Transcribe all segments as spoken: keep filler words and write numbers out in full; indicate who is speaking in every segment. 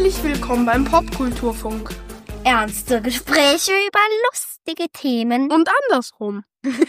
Speaker 1: Herzlich willkommen beim Popkulturfunk.
Speaker 2: Ernste Gespräche über lustige Themen.
Speaker 1: Und andersrum.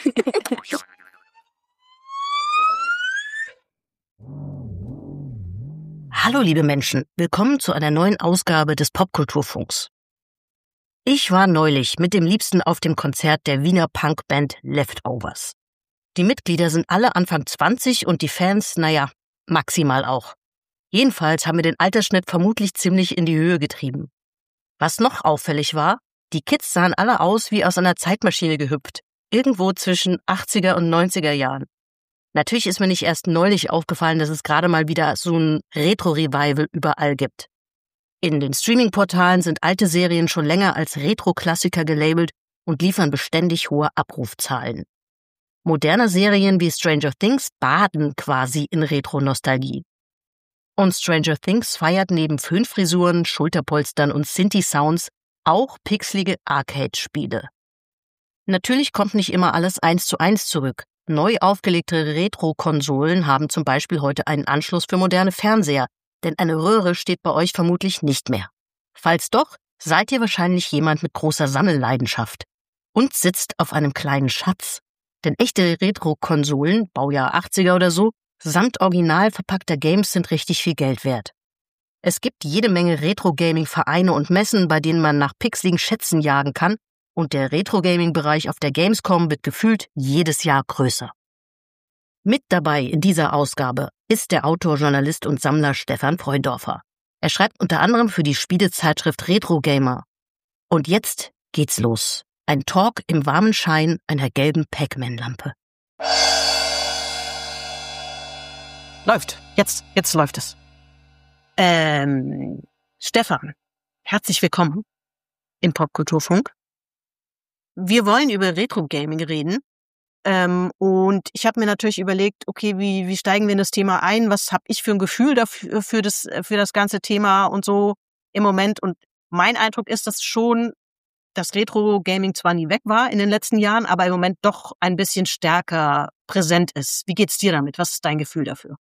Speaker 3: Hallo liebe Menschen, willkommen zu einer neuen Ausgabe des Popkulturfunks. Ich war neulich mit dem Liebsten auf dem Konzert der Wiener Punkband Leftovers. Die Mitglieder sind alle Anfang zwanzig und die Fans, naja, maximal auch. Jedenfalls haben wir den Altersschnitt vermutlich ziemlich in die Höhe getrieben. Was noch auffällig war, die Kids sahen alle aus wie aus einer Zeitmaschine gehüpft, irgendwo zwischen achtziger und neunziger Jahren. Natürlich ist mir nicht erst neulich aufgefallen, dass es gerade mal wieder so ein Retro-Revival überall gibt. In den Streaming-Portalen sind alte Serien schon länger als Retro-Klassiker gelabelt und liefern beständig hohe Abrufzahlen. Moderne Serien wie Stranger Things baden quasi in Retro-Nostalgie. Und Stranger Things feiert neben Föhnfrisuren, Schulterpolstern und Synthi-Sounds auch pixelige Arcade-Spiele. Natürlich kommt nicht immer alles eins zu eins zurück. Neu aufgelegte Retro-Konsolen haben zum Beispiel heute einen Anschluss für moderne Fernseher, denn eine Röhre steht bei euch vermutlich nicht mehr. Falls doch, seid ihr wahrscheinlich jemand mit großer Sammelleidenschaft und sitzt auf einem kleinen Schatz. Denn echte Retro-Konsolen, Baujahr achtziger oder so, samt original verpackter Games sind richtig viel Geld wert. Es gibt jede Menge Retro-Gaming-Vereine und Messen, bei denen man nach pixeligen Schätzen jagen kann, und der Retro-Gaming-Bereich auf der Gamescom wird gefühlt jedes Jahr größer. Mit dabei in dieser Ausgabe ist der Autor, Journalist und Sammler Stefan Freundorfer. Er schreibt unter anderem für die Spielezeitschrift Retro Gamer. Und jetzt geht's los. Ein Talk im warmen Schein einer gelben Pac-Man-Lampe.
Speaker 4: Läuft. Jetzt, jetzt läuft es. Ähm, Stefan, herzlich willkommen im Popkulturfunk. Wir wollen über Retro-Gaming reden. Ähm, und ich habe mir natürlich überlegt, okay, wie, wie steigen wir in das Thema ein? Was habe ich für ein Gefühl dafür, für das, für das ganze Thema und so im Moment? Und mein Eindruck ist, dass schon das Retro-Gaming zwar nie weg war in den letzten Jahren, aber im Moment doch ein bisschen stärker präsent ist. Wie geht's dir damit? Was ist dein Gefühl dafür?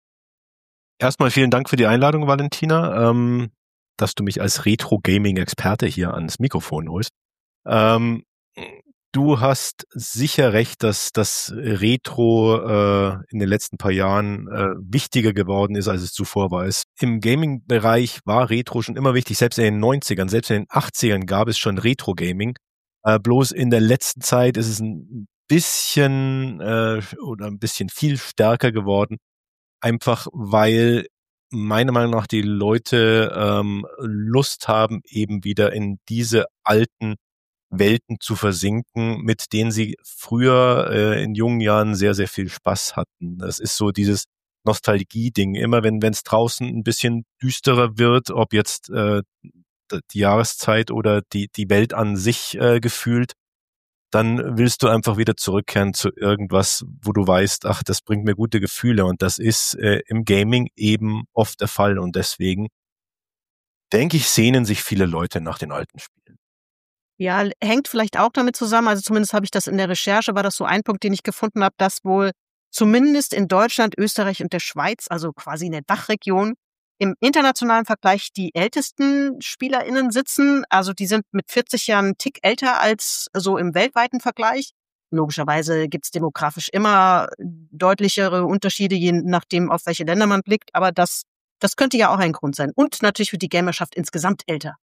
Speaker 5: Erstmal vielen Dank für die Einladung, Valentina, ähm, dass du mich als Retro-Gaming-Experte hier ans Mikrofon holst. Ähm, du hast sicher recht, dass das Retro äh, in den letzten paar Jahren äh, wichtiger geworden ist, als es zuvor war. Es, im Gaming-Bereich war Retro schon immer wichtig. Selbst in den neunzigern, selbst in den achtzigern gab es schon Retro-Gaming. Äh, bloß in der letzten Zeit ist es ein bisschen äh, oder ein bisschen viel stärker geworden. Einfach weil meiner Meinung nach die Leute ähm, Lust haben, eben wieder in diese alten Welten zu versinken, mit denen sie früher äh, in jungen Jahren sehr, sehr viel Spaß hatten. Das ist so dieses Nostalgie-Ding. Immer wenn wenn es draußen ein bisschen düsterer wird, ob jetzt äh, die Jahreszeit oder die die Welt an sich äh, gefühlt, dann willst du einfach wieder zurückkehren zu irgendwas, wo du weißt, ach, das bringt mir gute Gefühle. Und das ist äh, im Gaming eben oft der Fall. Und deswegen, denke ich, sehnen sich viele Leute nach den alten Spielen.
Speaker 4: Ja, hängt vielleicht auch damit zusammen, also zumindest habe ich das in der Recherche, war das so ein Punkt, den ich gefunden habe, dass wohl zumindest in Deutschland, Österreich und der Schweiz, also quasi in der Dachregion, im internationalen Vergleich die ältesten SpielerInnen sitzen. Also die sind mit vierzig Jahren einen Tick älter als so im weltweiten Vergleich. Logischerweise gibt's demografisch immer deutlichere Unterschiede, je nachdem, auf welche Länder man blickt. Aber das, das könnte ja auch ein Grund sein. Und natürlich wird die Gamerschaft insgesamt älter.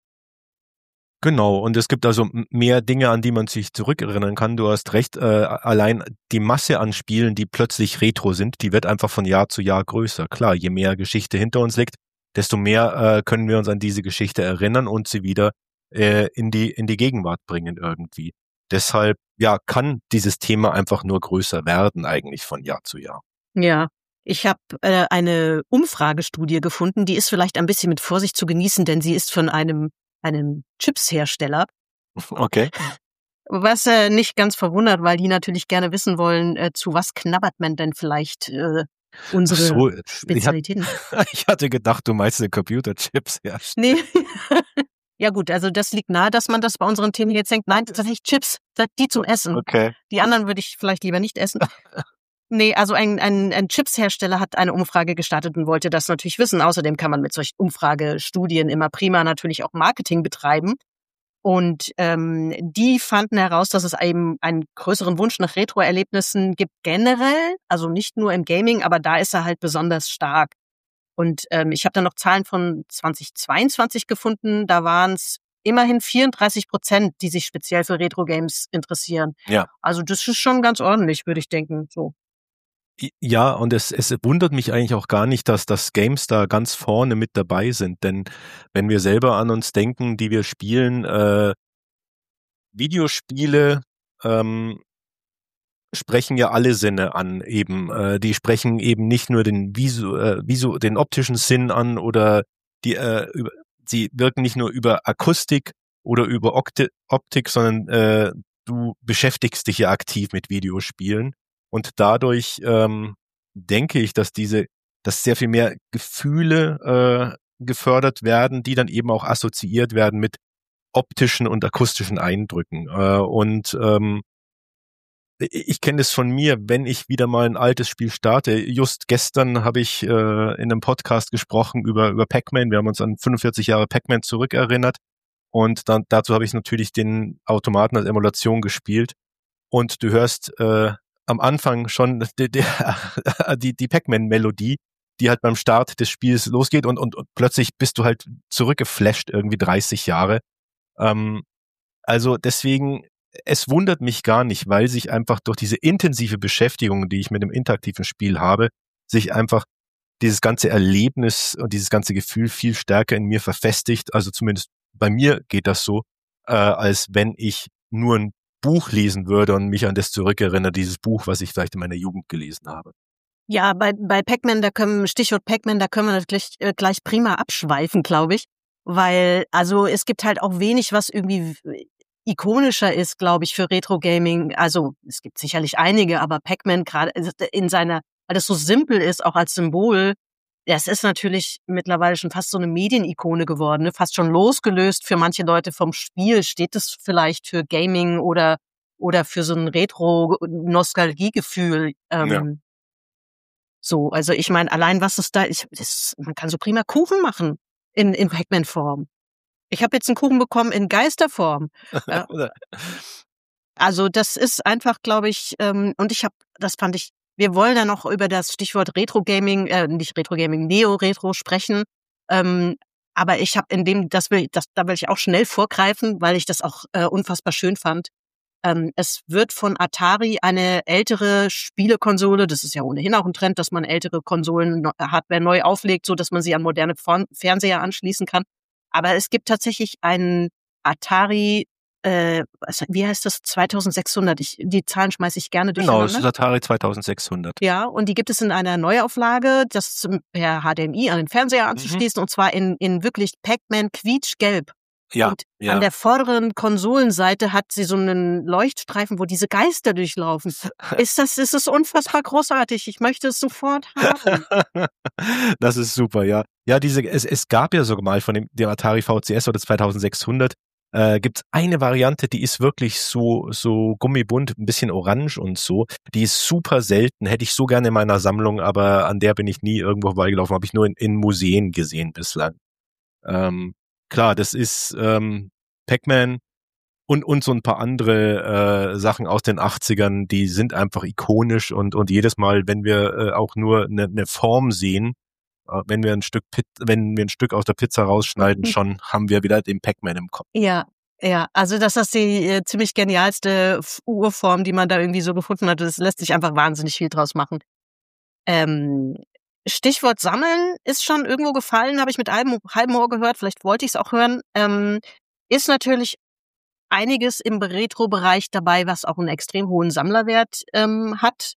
Speaker 5: Genau, und es gibt also mehr Dinge, an die man sich zurückerinnern kann. Du hast recht, äh, allein die Masse an Spielen, die plötzlich retro sind, die wird einfach von Jahr zu Jahr größer. Klar, je mehr Geschichte hinter uns liegt, desto mehr äh, können wir uns an diese Geschichte erinnern und sie wieder äh, in die in die Gegenwart bringen irgendwie. Deshalb, ja, kann dieses Thema einfach nur größer werden eigentlich von Jahr zu Jahr.
Speaker 4: Ja, ich habe äh, eine Umfragestudie gefunden, die ist vielleicht ein bisschen mit Vorsicht zu genießen, denn sie ist von einem einem Chipshersteller.
Speaker 5: Okay.
Speaker 4: Was äh, nicht ganz verwundert, weil die natürlich gerne wissen wollen, äh, zu was knabbert man denn vielleicht äh, unsere
Speaker 5: so,
Speaker 4: Spezialitäten.
Speaker 5: Ich, hat, ich hatte gedacht, du meinst den Computerchips herstellen.
Speaker 4: Nee. Ja gut, also das liegt nahe, dass man das bei unseren Themen jetzt denkt. Nein, tatsächlich Chips, die zum Essen.
Speaker 5: Okay.
Speaker 4: Die anderen würde ich vielleicht lieber nicht essen. Nee, also ein, ein, ein Chipshersteller hat eine Umfrage gestartet und wollte das natürlich wissen. Außerdem kann man mit solchen Umfragestudien immer prima natürlich auch Marketing betreiben. Und ähm, die fanden heraus, dass es eben einen größeren Wunsch nach Retro-Erlebnissen gibt generell, also nicht nur im Gaming, aber da ist er halt besonders stark. Und ähm, ich habe dann noch Zahlen von zweitausendzweiundzwanzig gefunden, da waren es immerhin vierunddreißig Prozent, die sich speziell für Retro-Games interessieren.
Speaker 5: Ja.
Speaker 4: Also das ist schon ganz ordentlich, würde ich denken. So.
Speaker 5: Ja, und es, es wundert mich eigentlich auch gar nicht, dass das Games da ganz vorne mit dabei sind, denn wenn wir selber an uns denken, die wir spielen, äh, Videospiele ähm, sprechen ja alle Sinne an eben. Äh, die sprechen eben nicht nur den Visu, äh, Visu, den optischen Sinn an oder die, äh, über, sie wirken nicht nur über Akustik oder über Okti- Optik, sondern äh, du beschäftigst dich ja aktiv mit Videospielen. Und dadurch ähm, denke ich, dass diese, dass sehr viel mehr Gefühle äh, gefördert werden, die dann eben auch assoziiert werden mit optischen und akustischen Eindrücken. Äh, und ähm, ich kenne das von mir, wenn ich wieder mal ein altes Spiel starte. Just gestern habe ich äh, in einem Podcast gesprochen über über Pac-Man. Wir haben uns an fünfundvierzig Jahre Pac-Man zurückerinnert. Und dann dazu habe ich natürlich den Automaten als Emulation gespielt. Und du hörst äh, am Anfang schon die, die, die, die Pac-Man-Melodie, die halt beim Start des Spiels losgeht und, und, und plötzlich bist du halt zurückgeflasht irgendwie dreißig Jahre. Ähm, also deswegen, es wundert mich gar nicht, weil sich einfach durch diese intensive Beschäftigung, die ich mit dem interaktiven Spiel habe, sich einfach dieses ganze Erlebnis und dieses ganze Gefühl viel stärker in mir verfestigt. Also zumindest bei mir geht das so, äh, als wenn ich nur ein Buch lesen würde und mich an das zurückerinnere, dieses Buch, was ich vielleicht in meiner Jugend gelesen habe.
Speaker 4: Ja, bei, bei Pac-Man, da können, Stichwort Pac-Man, da können wir natürlich äh, gleich prima abschweifen, glaube ich. Weil, also es gibt halt auch wenig, was irgendwie ikonischer ist, glaube ich, für Retro-Gaming. Also es gibt sicherlich einige, aber Pac-Man gerade in seiner, weil das so simpel ist, auch als Symbol, das ist natürlich mittlerweile schon fast so eine Medienikone geworden, ne? Fast schon losgelöst für manche Leute vom Spiel. Steht es vielleicht für Gaming oder oder für so ein Retro-Nostalgiegefühl? Ähm,
Speaker 5: Ja.
Speaker 4: So, also ich meine, allein was es da ist, das, man kann so prima Kuchen machen in in Pac-Man-Form. Ich habe jetzt einen Kuchen bekommen in Geisterform. Ja. Also das ist einfach, glaube ich, ähm, und ich habe, das fand ich, wir wollen ja noch über das Stichwort Retro-Gaming, äh, nicht Retro-Gaming, Neo-Retro sprechen. Ähm, aber ich habe in dem, das will, das, da will ich auch schnell vorgreifen, weil ich das auch äh, unfassbar schön fand. Ähm, es wird von Atari eine ältere Spielekonsole, das ist ja ohnehin auch ein Trend, dass man ältere Konsolen, Hardware neu auflegt, so dass man sie an moderne Fernseher anschließen kann. Aber es gibt tatsächlich einen Atari, äh, wie heißt das, zweitausendsechshundert. Ich, die Zahlen schmeiße ich gerne durcheinander.
Speaker 5: Genau, das ist Atari zweitausendsechshundert.
Speaker 4: Ja, und die gibt es in einer Neuauflage, das per H D M I an den Fernseher anzuschließen, mhm. und zwar in in wirklich Pac-Man quietschgelb.
Speaker 5: Ja,
Speaker 4: und
Speaker 5: ja.
Speaker 4: An der vorderen Konsolenseite hat sie so einen Leuchtstreifen, wo diese Geister durchlaufen. Ist das, ist es unfassbar großartig. Ich möchte es sofort haben.
Speaker 5: Das ist super, ja. Ja, diese, es, es gab ja sogar mal von dem, dem Atari V C S oder zweitausendsechshundert, äh, gibt's eine Variante, die ist wirklich so, so gummibunt, ein bisschen orange und so. Die ist super selten, hätte ich so gerne in meiner Sammlung, aber an der bin ich nie irgendwo vorbeigelaufen, habe ich nur in, in Museen gesehen bislang. Ähm, Klar, das ist ähm, Pac-Man und und so ein paar andere äh, Sachen aus den achtzigern, die sind einfach ikonisch und und jedes Mal, wenn wir äh, auch nur eine ne Form sehen, äh, wenn wir ein Stück Pit, wenn wir ein Stück aus der Pizza rausschneiden, mhm. schon haben wir wieder den Pac-Man im Kopf.
Speaker 4: Ja, ja, also das ist die äh, ziemlich genialste Urform, die man da irgendwie so gefunden hat. Das lässt sich einfach wahnsinnig viel draus machen. Ähm, Stichwort Sammeln ist schon irgendwo gefallen, habe ich mit halbem, halbem Ohr gehört, vielleicht wollte ich es auch hören, ähm, ist natürlich einiges im Retro-Bereich dabei, was auch einen extrem hohen Sammlerwert ähm, hat.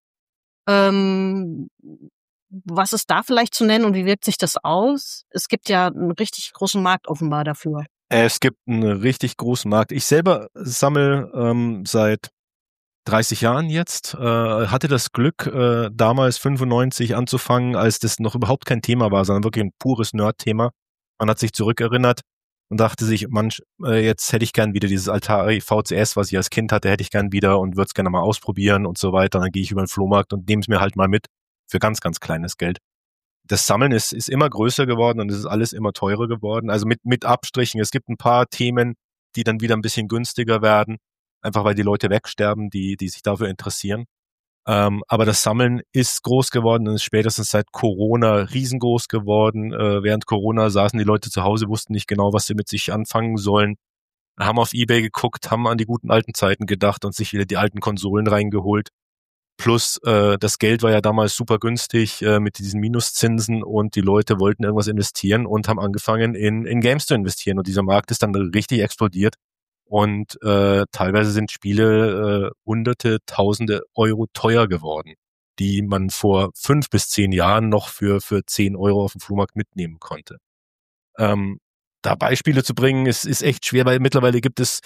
Speaker 4: Ähm, was ist da vielleicht zu nennen und wie wirkt sich das aus? Es gibt ja einen richtig großen Markt offenbar dafür.
Speaker 5: Es gibt einen richtig großen Markt. Ich selber sammle ähm, seit dreißig Jahren jetzt, äh, hatte das Glück, äh, damals fünfundneunzig anzufangen, als das noch überhaupt kein Thema war, sondern wirklich ein pures Nerd-Thema. Man hat sich zurückerinnert, und dachte sich, manch, äh, jetzt hätte ich gern wieder dieses Atari V C S, was ich als Kind hatte, hätte ich gern wieder und würde es gerne mal ausprobieren und so weiter. Und dann gehe ich über den Flohmarkt und nehme es mir halt mal mit für ganz, ganz kleines Geld. Das Sammeln ist, ist immer größer geworden und es ist alles immer teurer geworden. Also mit, mit Abstrichen. Es gibt ein paar Themen, die dann wieder ein bisschen günstiger werden, einfach weil die Leute wegsterben, die, die sich dafür interessieren. Ähm, aber das Sammeln ist groß geworden und ist spätestens seit Corona riesengroß geworden. Äh, während Corona saßen die Leute zu Hause, wussten nicht genau, was sie mit sich anfangen sollen, haben auf eBay geguckt, haben an die guten alten Zeiten gedacht und sich wieder die alten Konsolen reingeholt. Plus äh, das Geld war ja damals super günstig äh, mit diesen Minuszinsen und die Leute wollten irgendwas investieren und haben angefangen in, in Games zu investieren. Und dieser Markt ist dann richtig explodiert. Und äh, teilweise sind Spiele äh, hunderte, tausende Euro teuer geworden, die man vor fünf bis zehn Jahren noch für für zehn Euro auf dem Flohmarkt mitnehmen konnte. Ähm, da Beispiele zu bringen, ist, ist echt schwer, weil mittlerweile gibt es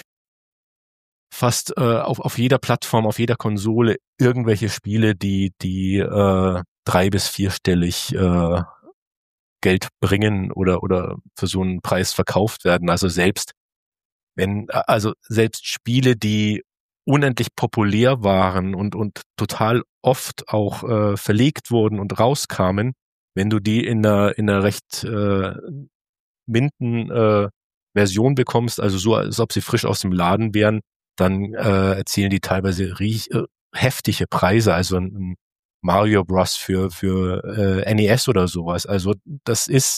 Speaker 5: fast äh, auf, auf jeder Plattform, auf jeder Konsole irgendwelche Spiele, die die äh, drei- bis vierstellig äh, Geld bringen oder oder für so einen Preis verkauft werden. Also selbst Wenn, also selbst Spiele, die unendlich populär waren und, und total oft auch äh, verlegt wurden und rauskamen, wenn du die in einer, in einer recht äh, minden äh, Version bekommst, also so, als ob sie frisch aus dem Laden wären, dann äh, erzielen die teilweise riech, äh, heftige Preise, also ein, ein Mario Bros. für, für äh, N E S oder sowas. Also das ist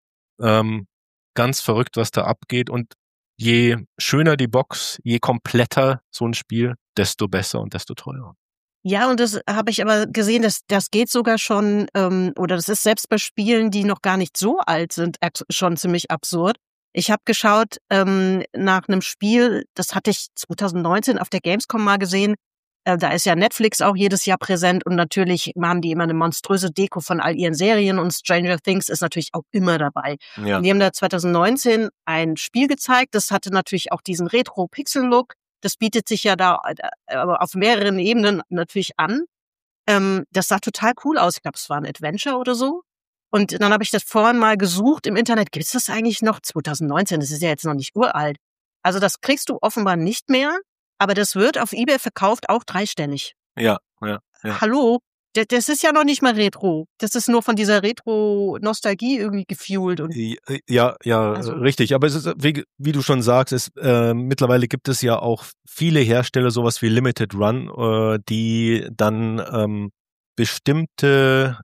Speaker 5: ähm, ganz verrückt, was da abgeht und je schöner die Box, je kompletter so ein Spiel, desto besser und desto teurer.
Speaker 4: Ja, und das habe ich aber gesehen, dass das geht sogar schon, ähm, oder das ist selbst bei Spielen, die noch gar nicht so alt sind, schon ziemlich absurd. Ich habe geschaut ähm, nach einem Spiel, das hatte ich zwanzig neunzehn auf der Gamescom mal gesehen. Äh, da ist ja Netflix auch jedes Jahr präsent und natürlich haben die immer eine monströse Deko von all ihren Serien und Stranger Things ist natürlich auch immer dabei.
Speaker 5: Ja.
Speaker 4: Und die haben da zwanzig neunzehn ein Spiel gezeigt, das hatte natürlich auch diesen Retro-Pixel-Look. Das bietet sich ja da äh, auf mehreren Ebenen natürlich an. Ähm, das sah total cool aus. Ich glaube, es war ein Adventure oder so. Und dann habe ich das vorhin mal gesucht im Internet. Gibt es das eigentlich noch? zwanzig neunzehn, das ist ja jetzt noch nicht uralt. Also das kriegst du offenbar nicht mehr. Aber das wird auf eBay verkauft, auch dreistellig.
Speaker 5: Ja, ja, ja.
Speaker 4: Hallo? Das, das ist ja noch nicht mal Retro. Das ist nur von dieser Retro-Nostalgie irgendwie gefuelt. Und
Speaker 5: ja, ja,
Speaker 4: also,
Speaker 5: richtig. Aber es ist, wie, wie du schon sagst, es, äh, mittlerweile gibt es ja auch viele Hersteller, sowas wie Limited Run, äh, die dann ähm, bestimmte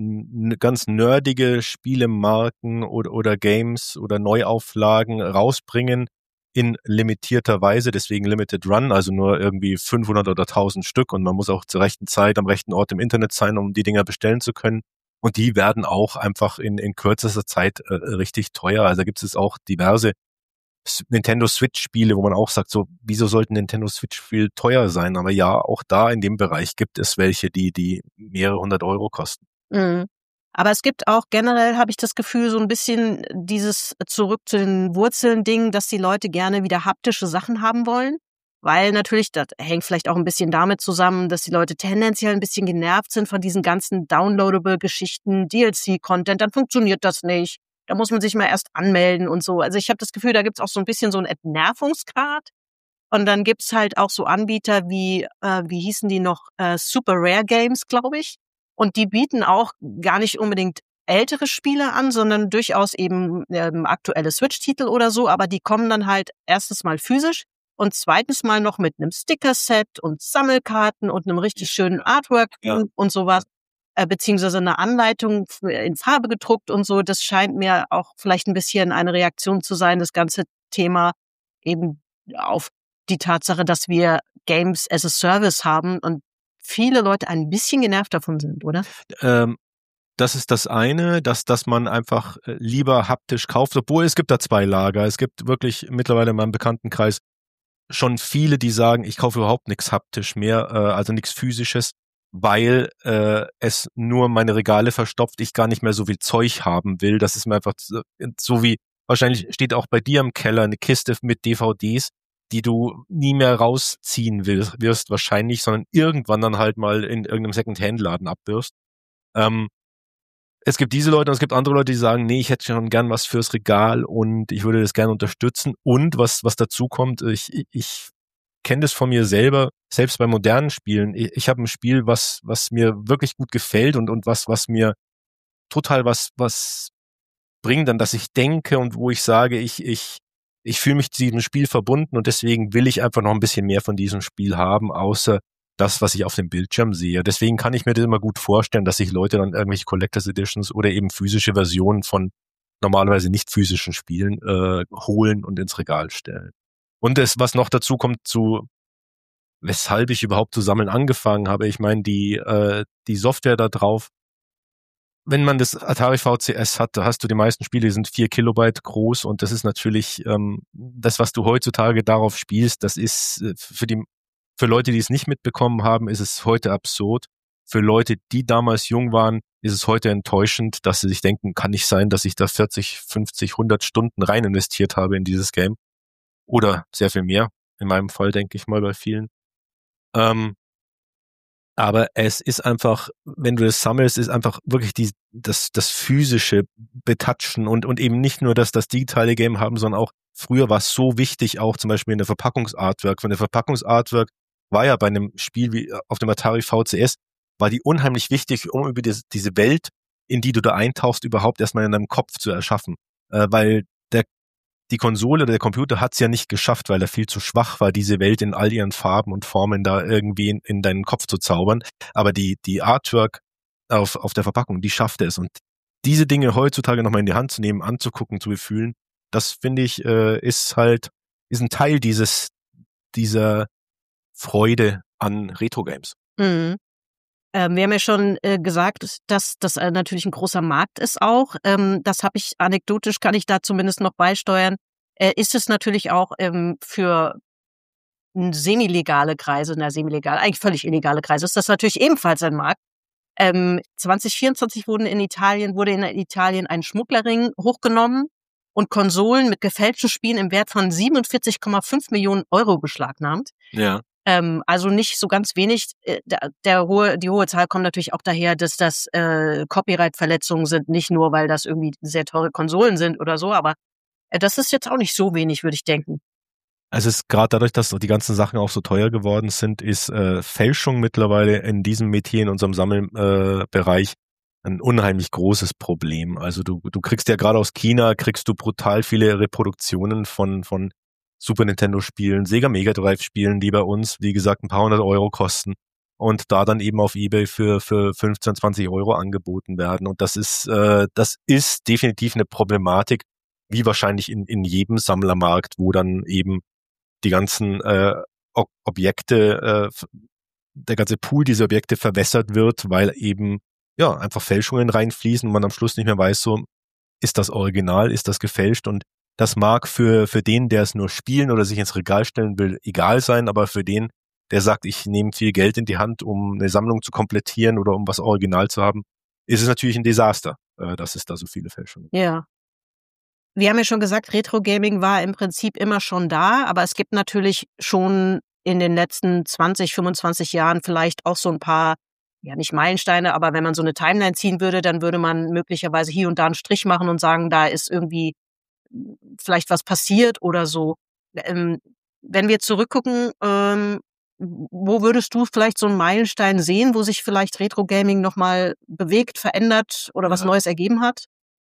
Speaker 5: n- ganz nerdige Spielemarken oder, oder Games oder Neuauflagen rausbringen, in limitierter Weise, deswegen Limited Run, also nur irgendwie fünfhundert oder tausend Stück und man muss auch zur rechten Zeit am rechten Ort im Internet sein, um die Dinger bestellen zu können. Und die werden auch einfach in, in kürzester Zeit äh, richtig teuer. Also da gibt es auch diverse Nintendo Switch-Spiele, wo man auch sagt, so, wieso sollten Nintendo Switch-Spiele teuer sein? Aber ja, auch da in dem Bereich gibt es welche, die, die mehrere hundert Euro kosten.
Speaker 4: Mhm. Aber es gibt auch generell, habe ich das Gefühl, so ein bisschen dieses zurück zu den Wurzeln-Ding, dass die Leute gerne wieder haptische Sachen haben wollen. Weil natürlich, das hängt vielleicht auch ein bisschen damit zusammen, dass die Leute tendenziell ein bisschen genervt sind von diesen ganzen Downloadable-Geschichten, D L C-Content, dann funktioniert das nicht. Da muss man sich mal erst anmelden und so. Also ich habe das Gefühl, da gibt's auch so ein bisschen so einen Entnervungsgrad. Und dann gibt's halt auch so Anbieter wie, äh, wie hießen die noch, äh, Super Rare Games, glaube ich. Und die bieten auch gar nicht unbedingt ältere Spiele an, sondern durchaus eben ähm, aktuelle Switch-Titel oder so. Aber die kommen dann halt erstens mal physisch und zweitens mal noch mit einem Sticker-Set und Sammelkarten und einem richtig schönen Artwork
Speaker 5: Ja.
Speaker 4: und sowas. Äh, beziehungsweise eine Anleitung in Farbe gedruckt und so. Das scheint mir auch vielleicht ein bisschen eine Reaktion zu sein, das ganze Thema eben auf die Tatsache, dass wir Games as a Service haben und viele Leute ein bisschen genervt davon sind, oder?
Speaker 5: Ähm, das ist das eine, dass, dass man einfach lieber haptisch kauft, obwohl es gibt da zwei Lager. Es gibt wirklich mittlerweile in meinem Bekanntenkreis schon viele, die sagen, ich kaufe überhaupt nichts haptisch mehr, äh, also nichts Physisches, weil äh, es nur meine Regale verstopft, ich gar nicht mehr so viel Zeug haben will. Das ist mir einfach so, so wie, wahrscheinlich steht auch bei dir im Keller eine Kiste mit D V Ds, die du nie mehr rausziehen willst, wirst wahrscheinlich, sondern irgendwann dann halt mal in irgendeinem Second-Hand-Laden abwirfst. Ähm, es gibt diese Leute und es gibt andere Leute, die sagen, nee, ich hätte schon gern was fürs Regal und ich würde das gerne unterstützen. Und was, was dazu kommt, ich, ich kenne das von mir selber, selbst bei modernen Spielen. Ich, ich habe ein Spiel, was, was mir wirklich gut gefällt und, und was, was mir total was, was bringt, an das ich denke und wo ich sage, ich, ich, ich fühle mich zu diesem Spiel verbunden und deswegen will ich einfach noch ein bisschen mehr von diesem Spiel haben, außer das, was ich auf dem Bildschirm sehe. Deswegen kann ich mir das immer gut vorstellen, dass sich Leute dann irgendwelche Collectors Editions oder eben physische Versionen von normalerweise nicht physischen Spielen äh, holen und ins Regal stellen. Und das, was noch dazu kommt, zu weshalb ich überhaupt zu sammeln angefangen habe, ich meine, die äh, die Software da drauf, wenn man das Atari V C S hat, da hast du die meisten Spiele, die sind vier Kilobyte groß und das ist natürlich ähm, das, was du heutzutage darauf spielst, das ist äh, für die Für Leute, die es nicht mitbekommen haben, ist es heute absurd. Für Leute, die damals jung waren, ist es heute enttäuschend, dass sie sich denken, kann nicht sein, dass ich da vierzig, fünfzig, hundert Stunden rein investiert habe in dieses Game. Oder sehr viel mehr. In meinem Fall, denke ich mal, bei vielen. Ähm, aber es ist einfach, wenn du das sammelst, ist einfach wirklich die, das, das physische Betatschen und, und eben nicht nur das, das digitale Game haben, sondern auch früher war es so wichtig, auch zum Beispiel in der Verpackungsartwork. Von der Verpackungsartwork war ja bei einem Spiel wie auf dem Atari V C S, war die unheimlich wichtig, um über diese, diese Welt, in die du da eintauchst, überhaupt erstmal in deinem Kopf zu erschaffen. Äh, weil der, die Konsole oder der Computer hat es ja nicht geschafft, weil er viel zu schwach war, diese Welt in all ihren Farben und Formen da irgendwie in, in deinen Kopf zu zaubern. Aber die, die Artwork auf, auf der Verpackung, die schaffte es. Und diese Dinge heutzutage nochmal in die Hand zu nehmen, anzugucken, zu befühlen, das finde ich, äh, ist halt, ist ein Teil dieses, dieser Freude an Retro-Games.
Speaker 4: Mhm. Ähm, wir haben ja schon äh, gesagt, dass das äh, natürlich ein großer Markt ist auch. Ähm, das habe ich anekdotisch, kann ich da zumindest noch beisteuern. Äh, ist es natürlich auch ähm, für semi-legale Kreise, na semi-legal, eigentlich völlig illegale Kreise, ist das natürlich ebenfalls ein Markt. Ähm, zwanzig vierundzwanzig wurden in Italien, wurde in Italien ein Schmugglerring hochgenommen und Konsolen mit gefälschten Spielen im Wert von siebenundvierzig Komma fünf Millionen Euro beschlagnahmt.
Speaker 5: Ja.
Speaker 4: Ähm, also nicht so ganz wenig. Äh, der, der hohe, die hohe Zahl kommt natürlich auch daher, dass das äh, Copyright-Verletzungen sind, nicht nur, weil das irgendwie sehr teure Konsolen sind oder so, aber äh, das ist jetzt auch nicht so wenig, würde ich denken.
Speaker 5: Also es ist gerade dadurch, dass die ganzen Sachen auch so teuer geworden sind, ist äh, Fälschung mittlerweile in diesem Metier, in unserem Sammelbereich, äh, ein unheimlich großes Problem. Also du, du kriegst ja gerade aus China, kriegst du brutal viele Reproduktionen von, von Super Nintendo Spielen, Sega Mega Drive Spielen, die bei uns, wie gesagt, ein paar hundert Euro kosten und da dann eben auf eBay für, für fünfzehn, zwanzig Euro angeboten werden. Und das ist, äh, das ist definitiv eine Problematik, wie wahrscheinlich in, in jedem Sammlermarkt, wo dann eben die ganzen äh, Objekte, äh, der ganze Pool dieser Objekte verwässert wird, weil eben ja einfach Fälschungen reinfließen und man am Schluss nicht mehr weiß, so ist das Original, ist das gefälscht, und das mag für für den, der es nur spielen oder sich ins Regal stellen will, egal sein, aber für den, der sagt, ich nehme viel Geld in die Hand, um eine Sammlung zu komplettieren oder um was Original zu haben, ist es natürlich ein Desaster, äh, dass es da so viele Fälschungen gibt.
Speaker 4: Ja. Wir haben ja schon gesagt, Retro-Gaming war im Prinzip immer schon da, aber es gibt natürlich schon in den letzten zwanzig, fünfundzwanzig Jahren vielleicht auch so ein paar, ja nicht Meilensteine, aber wenn man so eine Timeline ziehen würde, dann würde man möglicherweise hier und da einen Strich machen und sagen, da ist irgendwie vielleicht was passiert oder so. Ähm, wenn wir zurückgucken, ähm, wo würdest du vielleicht so einen Meilenstein sehen, wo sich vielleicht Retro-Gaming nochmal bewegt, verändert oder was
Speaker 5: Ja.
Speaker 4: Neues ergeben hat?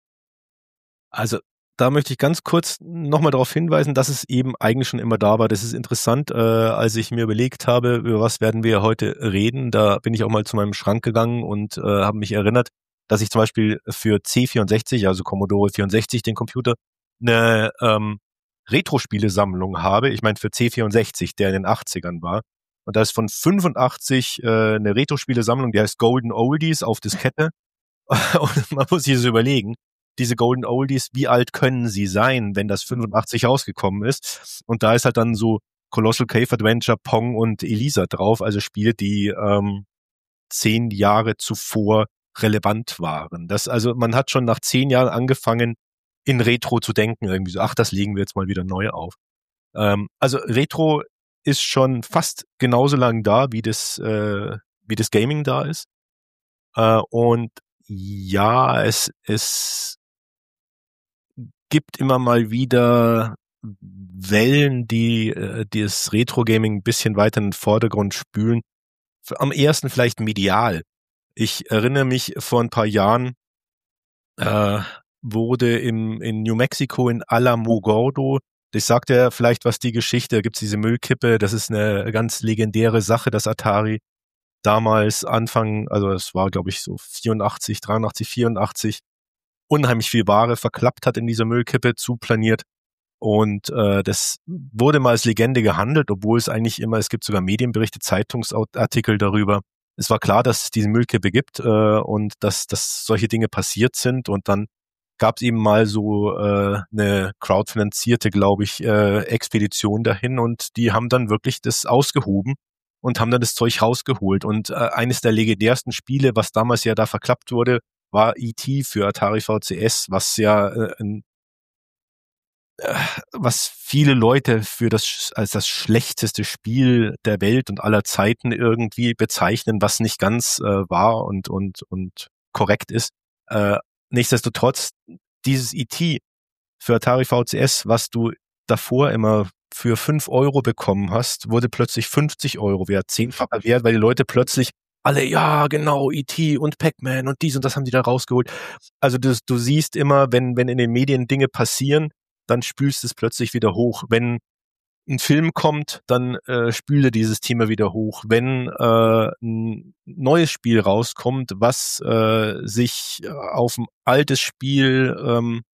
Speaker 5: Also da möchte ich ganz kurz nochmal darauf hinweisen, dass es eben eigentlich schon immer da war. Das ist interessant, äh, als ich mir überlegt habe, über was werden wir heute reden, da bin ich auch mal zu meinem Schrank gegangen und äh, habe mich erinnert, dass ich zum Beispiel für C vierundsechzig, also Commodore vierundsechzig, den Computer, eine ähm, Retro-Spiele-Sammlung habe. Ich meine für C vierundsechzig, der in den achtzigern war. Und da ist von fünfundachtzig äh, eine Retro-Spiele-Sammlung, die heißt Golden Oldies auf Diskette. Und man muss sich das überlegen, diese Golden Oldies, wie alt können sie sein, wenn das fünfundachtzig rausgekommen ist? Und da ist halt dann so Colossal Cave Adventure, Pong und Elisa drauf, also Spiele, die ähm, zehn Jahre zuvor relevant waren. Das, also man hat schon nach zehn Jahren angefangen, in Retro zu denken, irgendwie so, ach, das legen wir jetzt mal wieder neu auf. Ähm, also Retro ist schon fast genauso lang da, wie das, äh, wie das Gaming da ist. Äh, und ja, es, es gibt immer mal wieder Wellen, die, äh, die das Retro-Gaming ein bisschen weiter in den Vordergrund spülen. Am ersten vielleicht medial. Ich erinnere mich, vor ein paar Jahren äh, wurde im, in New Mexico in Alamogordo, das sagt ja vielleicht was die Geschichte, da gibt's diese Müllkippe, das ist eine ganz legendäre Sache, dass Atari damals Anfang, also es war glaube ich so vierundachtzig, dreiundachtzig, vierundachtzig, unheimlich viel Ware verklappt hat in dieser Müllkippe, zuplaniert. Und äh, das wurde mal als Legende gehandelt, obwohl es eigentlich immer, es gibt sogar Medienberichte, Zeitungsartikel darüber. Es war klar, dass es diese Müllkippe gibt äh, und dass, dass solche Dinge passiert sind. Und dann gab es eben mal so äh, eine crowdfinanzierte, glaube ich, äh, Expedition dahin. Und die haben dann wirklich das ausgehoben und haben dann das Zeug rausgeholt. Und äh, eines der legendärsten Spiele, was damals ja da verklappt wurde, war E T für Atari V C S, was ja äh, ein was viele Leute für das als das schlechteste Spiel der Welt und aller Zeiten irgendwie bezeichnen, was nicht ganz äh, wahr und und und korrekt ist. Äh, nichtsdestotrotz, dieses E T für Atari V C S, was du davor immer für fünf Euro bekommen hast, wurde plötzlich fünfzig Euro wert, zehnfacher wert, weil die Leute plötzlich alle, ja, genau, E T und Pac-Man und dies und das haben die da rausgeholt. Also du, du siehst immer, wenn wenn in den Medien Dinge passieren, dann spülst es plötzlich wieder hoch. Wenn ein Film kommt, dann äh, spült er dieses Thema wieder hoch. Wenn äh, ein neues Spiel rauskommt, was äh, sich auf ein altes Spiel, ähm,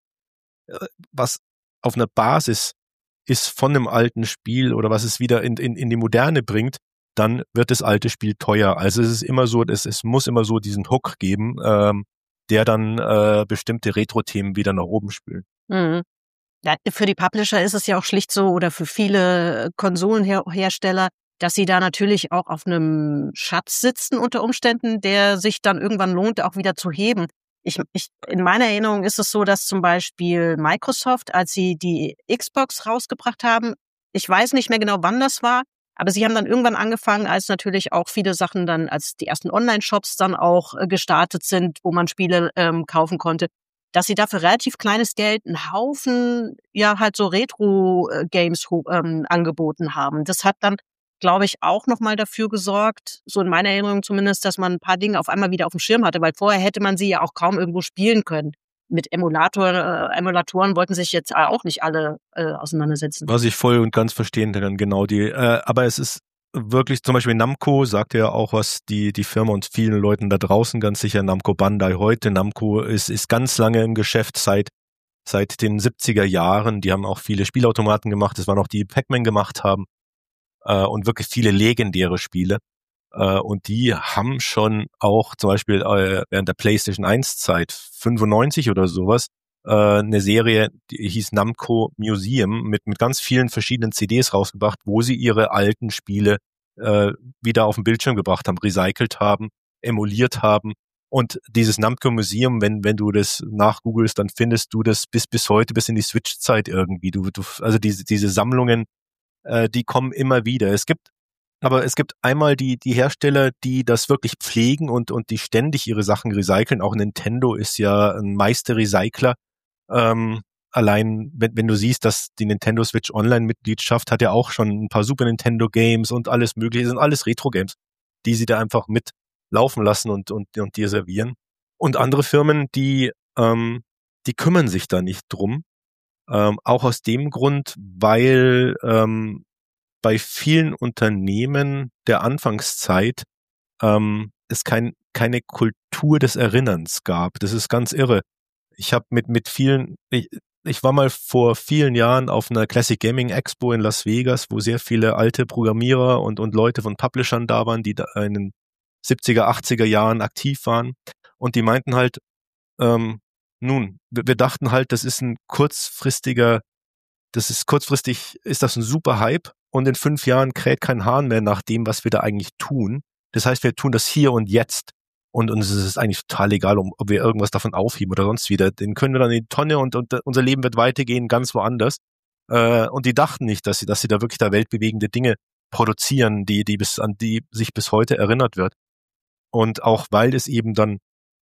Speaker 5: was auf einer Basis ist von einem alten Spiel oder was es wieder in, in, in die Moderne bringt, dann wird das alte Spiel teuer. Also es ist immer so, es, es muss immer so diesen Hook geben, ähm, der dann äh, bestimmte Retro-Themen wieder nach oben spült.
Speaker 4: Mhm. Ja, für die Publisher ist es ja auch schlicht so oder für viele Konsolenhersteller, dass sie da natürlich auch auf einem Schatz sitzen unter Umständen, der sich dann irgendwann lohnt, auch wieder zu heben. Ich, ich, in meiner Erinnerung ist es so, dass zum Beispiel Microsoft, als sie die Xbox rausgebracht haben, ich weiß nicht mehr genau, wann das war, aber sie haben dann irgendwann angefangen, als natürlich auch viele Sachen dann, als die ersten Online-Shops dann auch gestartet sind, wo man Spiele ähm, kaufen konnte, dass sie dafür relativ kleines Geld einen Haufen, ja, halt so Retro-Games ähm, angeboten haben. Das hat dann, glaube ich, auch nochmal dafür gesorgt, so in meiner Erinnerung zumindest, dass man ein paar Dinge auf einmal wieder auf dem Schirm hatte, weil vorher hätte man sie ja auch kaum irgendwo spielen können. Mit Emulator, äh, Emulatoren wollten sich jetzt auch nicht alle äh, auseinandersetzen.
Speaker 5: Was ich voll und ganz verstehen kann, genau die, äh, aber es ist wirklich, zum Beispiel Namco sagt ja auch was, die die Firma und vielen Leuten da draußen ganz sicher, Namco Bandai heute. Namco ist ist ganz lange im Geschäft, seit seit den siebziger Jahren. Die haben auch viele Spielautomaten gemacht, das waren auch die, die Pac-Man gemacht haben äh, und wirklich viele legendäre Spiele. Äh, und die haben schon auch zum Beispiel äh, während der PlayStation eins Zeit, fünfundneunzig oder sowas, äh, eine Serie, die hieß Namco Museum, mit mit ganz vielen verschiedenen C Ds rausgebracht, wo sie ihre alten Spiele äh, wieder auf den Bildschirm gebracht haben, recycelt haben, emuliert haben. Und dieses Namco Museum, wenn wenn du das nachgoogelst, dann findest du das bis bis heute, bis in die Switch-Zeit irgendwie. Du, du also diese diese Sammlungen, äh, die kommen immer wieder. Es gibt aber es gibt einmal die die Hersteller, die das wirklich pflegen und und die ständig ihre Sachen recyceln. Auch Nintendo ist ja ein Meister-Recycler. Ähm, allein, wenn, wenn du siehst, dass die Nintendo Switch Online-Mitgliedschaft hat ja auch schon ein paar Super Nintendo Games und alles mögliche, sind alles Retro-Games, die sie da einfach mit laufen lassen und, und, und dir servieren. Und andere Firmen, die, ähm, die kümmern sich da nicht drum. Ähm, auch aus dem Grund, weil ähm, bei vielen Unternehmen der Anfangszeit ähm, es kein, keine Kultur des Erinnerns gab. Das ist ganz irre. Ich habe mit mit vielen, ich, ich war mal vor vielen Jahren auf einer Classic Gaming Expo in Las Vegas, wo sehr viele alte Programmierer und und Leute von Publishern da waren, die da in den siebziger, achtziger Jahren aktiv waren. Und die meinten halt, ähm, nun, wir, wir dachten halt, das ist ein kurzfristiger, das ist kurzfristig, ist das ein super Hype und in fünf Jahren kräht kein Hahn mehr nach dem, was wir da eigentlich tun. Das heißt, wir tun das hier und jetzt. Und uns ist es eigentlich total egal, um, ob wir irgendwas davon aufheben oder sonst wieder. Den können wir dann in die Tonne und, und unser Leben wird weitergehen, ganz woanders. Äh, und die dachten nicht, dass sie, dass sie da wirklich da weltbewegende Dinge produzieren, die, die bis, an die sich bis heute erinnert wird. Und auch weil es eben dann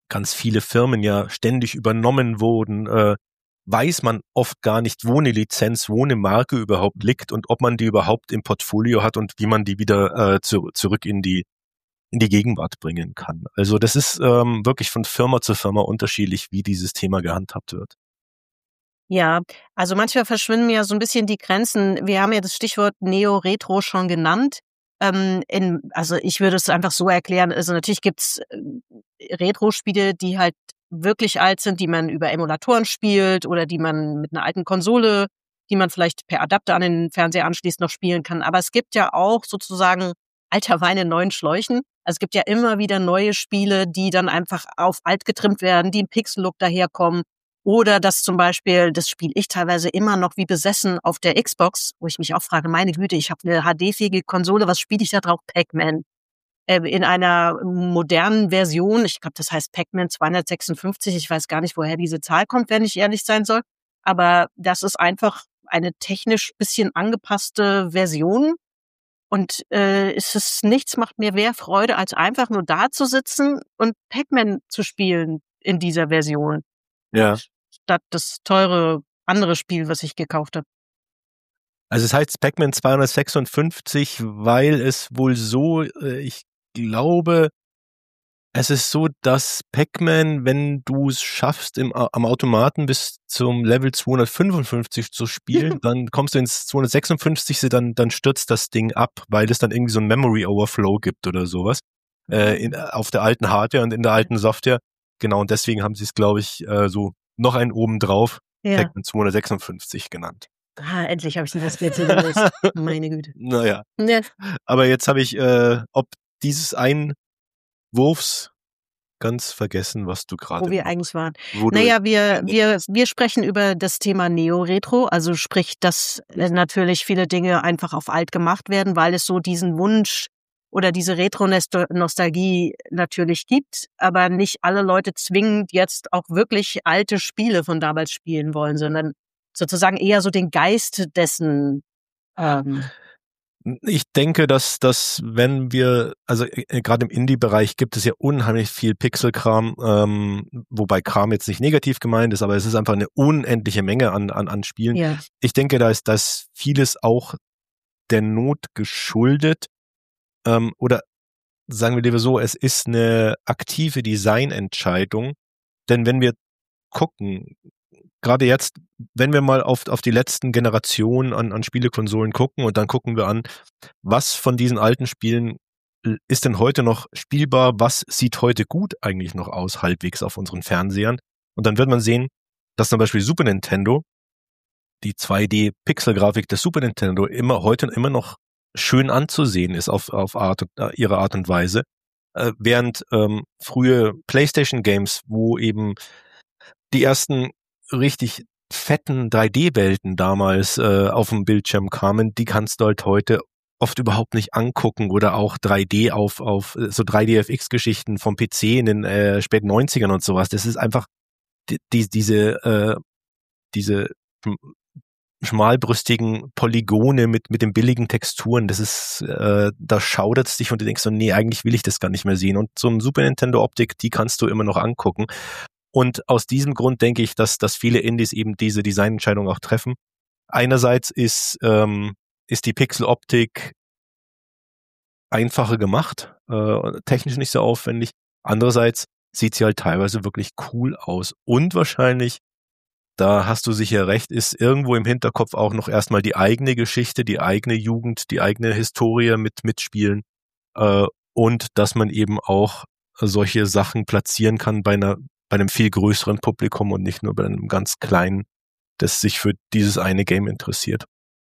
Speaker 5: ganz viele Firmen ja ständig übernommen wurden, äh, weiß man oft gar nicht, wo eine Lizenz, wo eine Marke überhaupt liegt und ob man die überhaupt im Portfolio hat und wie man die wieder äh, zu, zurück in die in die Gegenwart bringen kann. Also das ist ähm, wirklich von Firma zu Firma unterschiedlich, wie dieses Thema gehandhabt wird.
Speaker 4: Ja, also manchmal verschwinden ja so ein bisschen die Grenzen. Wir haben ja das Stichwort Neo-Retro schon genannt. Ähm, in, also ich würde es einfach so erklären, also natürlich gibt's äh, Retro-Spiele, die halt wirklich alt sind, die man über Emulatoren spielt oder die man mit einer alten Konsole, die man vielleicht per Adapter an den Fernseher anschließt, noch spielen kann. Aber es gibt ja auch sozusagen alter Wein in neuen Schläuchen. Also es gibt ja immer wieder neue Spiele, die dann einfach auf alt getrimmt werden, die im Pixel-Look daherkommen. Oder dass zum Beispiel, das spiele ich teilweise immer noch wie besessen auf der Xbox, wo ich mich auch frage, meine Güte, ich habe eine H D-fähige Konsole, was spiele ich da drauf? Pac-Man. Äh, in einer modernen Version, ich glaube, das heißt Pac-Man zweihundertsechsundfünfzig, ich weiß gar nicht, woher diese Zahl kommt, wenn ich ehrlich sein soll. Aber das ist einfach eine technisch bisschen angepasste Version. Und äh, es ist nichts, macht mir mehr Freude, als einfach nur da zu sitzen und Pac-Man zu spielen in dieser Version.
Speaker 5: Ja.
Speaker 4: Statt das teure andere Spiel, was ich gekauft habe.
Speaker 5: Also es heißt Pac-Man zweihundertsechsundfünfzig, weil es wohl so, äh, ich glaube, es ist so, dass Pac-Man, wenn du es schaffst, im, am Automaten bis zum Level zweihundertfünfundfünfzig zu spielen, dann kommst du ins zweihundertsechsundfünfzig. Dann, dann stürzt das Ding ab, weil es dann irgendwie so ein Memory Overflow gibt oder sowas äh, in, auf der alten Hardware und in der alten Software. Genau, und deswegen haben sie es, glaube ich, äh, so noch einen oben drauf,
Speaker 4: Ja.
Speaker 5: Pac-Man zweihundertsechsundfünfzig genannt.
Speaker 4: Ah, endlich habe ich das letzte gelöst. Meine Güte.
Speaker 5: Naja,
Speaker 4: Ja.
Speaker 5: aber jetzt habe ich, äh, ob dieses Einwurfs ganz vergessen, was du gerade...
Speaker 4: Wo wir eigentlich waren.
Speaker 5: Wo du-
Speaker 4: Naja, wir, wir, wir sprechen über das Thema Neo-Retro, also sprich, dass äh, natürlich viele Dinge einfach auf alt gemacht werden, weil es so diesen Wunsch oder diese Retro-Nostalgie natürlich gibt, aber nicht alle Leute zwingend jetzt auch wirklich alte Spiele von damals spielen wollen, sondern sozusagen eher so den Geist dessen. Ähm,
Speaker 5: Ich denke, dass, dass wenn wir, also äh, gerade im Indie-Bereich gibt es ja unheimlich viel Pixel-Kram, ähm, wobei Kram jetzt nicht negativ gemeint ist, aber es ist einfach eine unendliche Menge an, an, an Spielen.
Speaker 4: ja.
Speaker 5: Ich denke, da ist das vieles auch der Not geschuldet, ähm, oder sagen wir lieber so, es ist eine aktive Designentscheidung, denn wenn wir gucken, gerade jetzt, wenn wir mal auf, auf die letzten Generationen an, an Spielekonsolen gucken und dann gucken wir an, was von diesen alten Spielen ist denn heute noch spielbar, was sieht heute gut eigentlich noch aus, halbwegs auf unseren Fernsehern. Und dann wird man sehen, dass zum Beispiel Super Nintendo, die zwei D-Pixel-Grafik des Super Nintendo immer heute immer noch schön anzusehen ist auf, auf Art und, äh, ihre Art und Weise. Äh, während ähm, frühe PlayStation-Games, wo eben die ersten richtig fetten drei D-Welten damals äh, auf dem Bildschirm kamen, die kannst du halt heute oft überhaupt nicht angucken oder auch drei D auf auf so drei D F X-Geschichten vom P C in den äh, späten neunzigern und sowas. Das ist einfach die, die, diese äh, diese schmalbrüstigen Polygone mit mit den billigen Texturen. Das ist äh, da schaudert's dich und du denkst so, nee, eigentlich will ich das gar nicht mehr sehen. Und so ein Super Nintendo Optik, die kannst du immer noch angucken. Und aus diesem Grund denke ich, dass, dass viele Indies eben diese Designentscheidung auch treffen. Einerseits ist, ähm, ist die Pixel-Optik einfacher gemacht, äh, technisch nicht so aufwendig. Andererseits sieht sie halt teilweise wirklich cool aus. Und wahrscheinlich, da hast du sicher recht, ist irgendwo im Hinterkopf auch noch erstmal die eigene Geschichte, die eigene Jugend, die eigene Historie mit mitspielen. Äh, und dass man eben auch solche Sachen platzieren kann bei einer bei einem viel größeren Publikum und nicht nur bei einem ganz kleinen, das sich für dieses eine Game interessiert.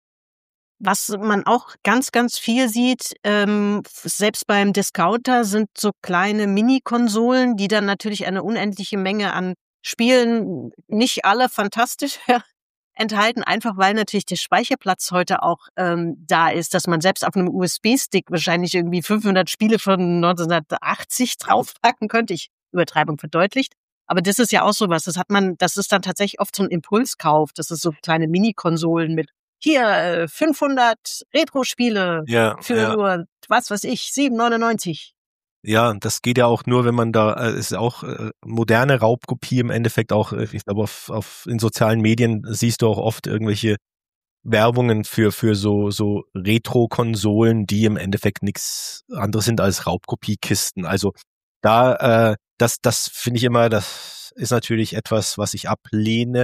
Speaker 4: Was man auch ganz, ganz viel sieht, ähm, selbst beim Discounter sind so kleine Mini-Konsolen, die dann natürlich eine unendliche Menge an Spielen, nicht alle fantastisch enthalten, einfach weil natürlich der Speicherplatz heute auch ähm, da ist, dass man selbst auf einem U S B-Stick wahrscheinlich irgendwie fünfhundert Spiele von neunzehnhundertachtzig draufpacken könnte. Ich Übertreibung verdeutlicht. Aber das ist ja auch sowas. Das hat man, das ist dann tatsächlich oft so ein Impulskauf. Das ist so kleine Mini-Konsolen mit hier äh, fünfhundert Retro-Spiele
Speaker 5: Ja,
Speaker 4: für
Speaker 5: ja.
Speaker 4: nur, was weiß ich, sieben neunundneunzig.
Speaker 5: Ja, das geht ja auch nur, wenn man da, es äh, ist auch äh, moderne Raubkopie im Endeffekt auch, äh, ich glaube, auf, auf, in sozialen Medien siehst du auch oft irgendwelche Werbungen für, für so, so Retro-Konsolen, die im Endeffekt nichts anderes sind als Raubkopiekisten. Also da, äh, das, das finde ich immer, das ist natürlich etwas, was ich ablehne,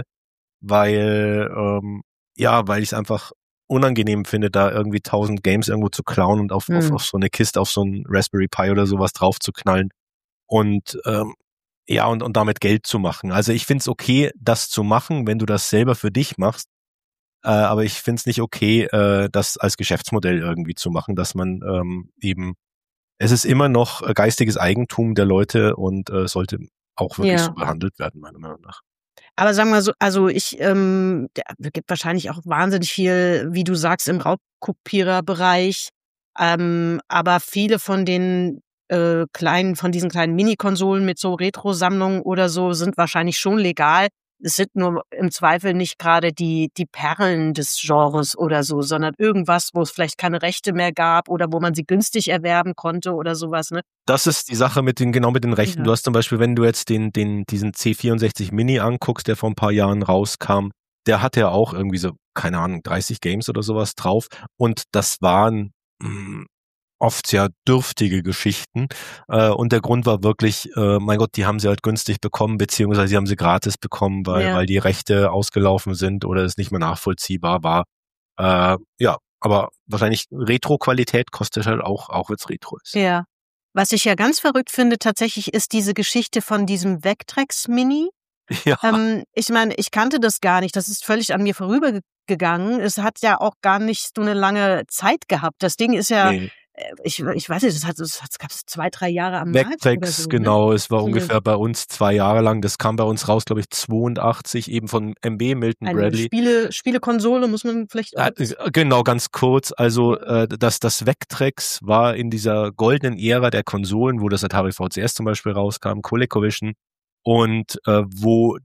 Speaker 5: weil, ähm, ja, weil ich es einfach unangenehm finde, da irgendwie tausend Games irgendwo zu klauen und auf, hm. auf, auf so eine Kiste, auf so einen Raspberry Pi oder sowas drauf zu knallen und ähm, ja, und, und damit Geld zu machen. Also ich find's okay, das zu machen, wenn du das selber für dich machst, äh, aber ich find's nicht okay, äh, das als Geschäftsmodell irgendwie zu machen, dass man ähm, eben, es ist immer noch geistiges Eigentum der Leute und äh, sollte auch wirklich ja. so behandelt werden, meiner Meinung nach.
Speaker 4: Aber sagen wir so, also ich, ähm, es gibt wahrscheinlich auch wahnsinnig viel, wie du sagst, im Raubkopiererbereich. Ähm, aber viele von den äh, kleinen, von diesen kleinen Mini-Konsolen mit so Retro-Sammlungen oder so sind wahrscheinlich schon legal. Es sind nur im Zweifel nicht gerade die die Perlen des Genres oder so, sondern irgendwas, wo es vielleicht keine Rechte mehr gab oder wo man sie günstig erwerben konnte oder sowas, ne?
Speaker 5: Das ist die Sache mit den, genau mit den Rechten. Ja. Du hast zum Beispiel, wenn du jetzt den, den, diesen C vierundsechzig Mini anguckst, der vor ein paar Jahren rauskam, der hatte ja auch irgendwie so, keine Ahnung, dreißig Games oder sowas drauf. Und das waren mh, oft sehr dürftige Geschichten. Äh, und der Grund war wirklich, äh, mein Gott, die haben sie halt günstig bekommen, beziehungsweise sie haben sie gratis bekommen, weil, ja. weil die Rechte ausgelaufen sind oder es nicht mehr nachvollziehbar war. Äh, ja, aber wahrscheinlich Retro-Qualität kostet halt auch, auch wenn es Retro ist.
Speaker 4: Ja. Was ich ja ganz verrückt finde tatsächlich, ist diese Geschichte von diesem Vectrex Mini. Ja. Ähm, ich meine, ich kannte das gar nicht. Das ist völlig an mir vorübergegangen. Es hat ja auch gar nicht so eine lange Zeit gehabt. Das Ding ist ja, nee. ich, ich weiß nicht, das hat, das gab es zwei, drei Jahre am Markt oder so.
Speaker 5: Genau,
Speaker 4: ne?
Speaker 5: Es war so ungefähr bei uns zwei Jahre lang. Das kam bei uns raus, glaube ich, zweiundachtzig, eben von M B, Milton
Speaker 4: Eine
Speaker 5: Bradley.
Speaker 4: Spiele, Spielekonsole muss man vielleicht auch...
Speaker 5: Ja, genau, ganz kurz. Also äh, das, das Vectrex war in dieser goldenen Ära der Konsolen, wo das Atari V C S zum Beispiel rauskam, ColecoVision, und äh, wo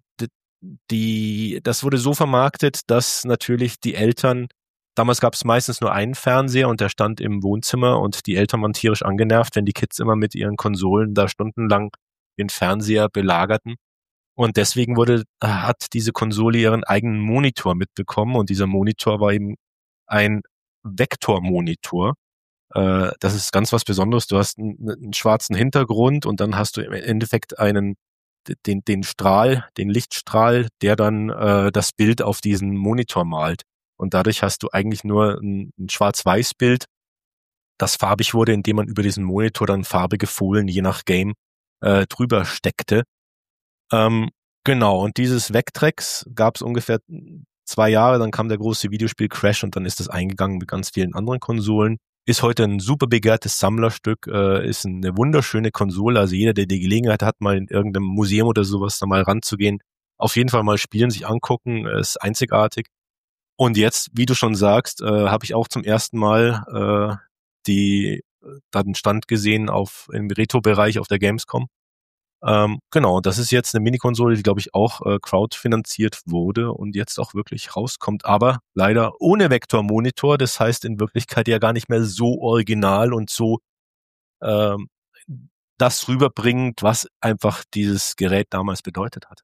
Speaker 5: die, das wurde so vermarktet, dass natürlich die Eltern, damals gab es meistens nur einen Fernseher und der stand im Wohnzimmer und die Eltern waren tierisch angenervt, wenn die Kids immer mit ihren Konsolen da stundenlang den Fernseher belagerten. Und deswegen wurde, hat diese Konsole ihren eigenen Monitor mitbekommen und dieser Monitor war eben ein Vektormonitor. Äh, das ist ganz was Besonderes. Du hast einen, einen schwarzen Hintergrund und dann hast du im Endeffekt einen den den Strahl, den Lichtstrahl, der dann äh, das Bild auf diesen Monitor malt. Und dadurch hast du eigentlich nur ein, ein Schwarz-Weiß-Bild, das farbig wurde, indem man über diesen Monitor dann farbige Folien, je nach Game, äh, drüber steckte. Ähm, genau, und dieses Vectrex gab es ungefähr zwei Jahre, dann kam der große Videospiel-Crash und dann ist das eingegangen mit ganz vielen anderen Konsolen. Ist heute ein super begehrtes Sammlerstück, äh, ist eine wunderschöne Konsole, also jeder, der die Gelegenheit hat, mal in irgendeinem Museum oder sowas da mal ranzugehen, auf jeden Fall mal spielen, sich angucken, ist einzigartig. Und jetzt, wie du schon sagst, äh, habe ich auch zum ersten Mal äh, die da den Stand gesehen auf im Retro-Bereich auf der Gamescom. Ähm, genau, das ist jetzt eine Minikonsole, die, glaube ich, auch äh, crowdfinanziert wurde und jetzt auch wirklich rauskommt, aber leider ohne Vektormonitor, das heißt in Wirklichkeit ja gar nicht mehr so original und so ähm, das rüberbringend, was einfach dieses Gerät damals bedeutet hat.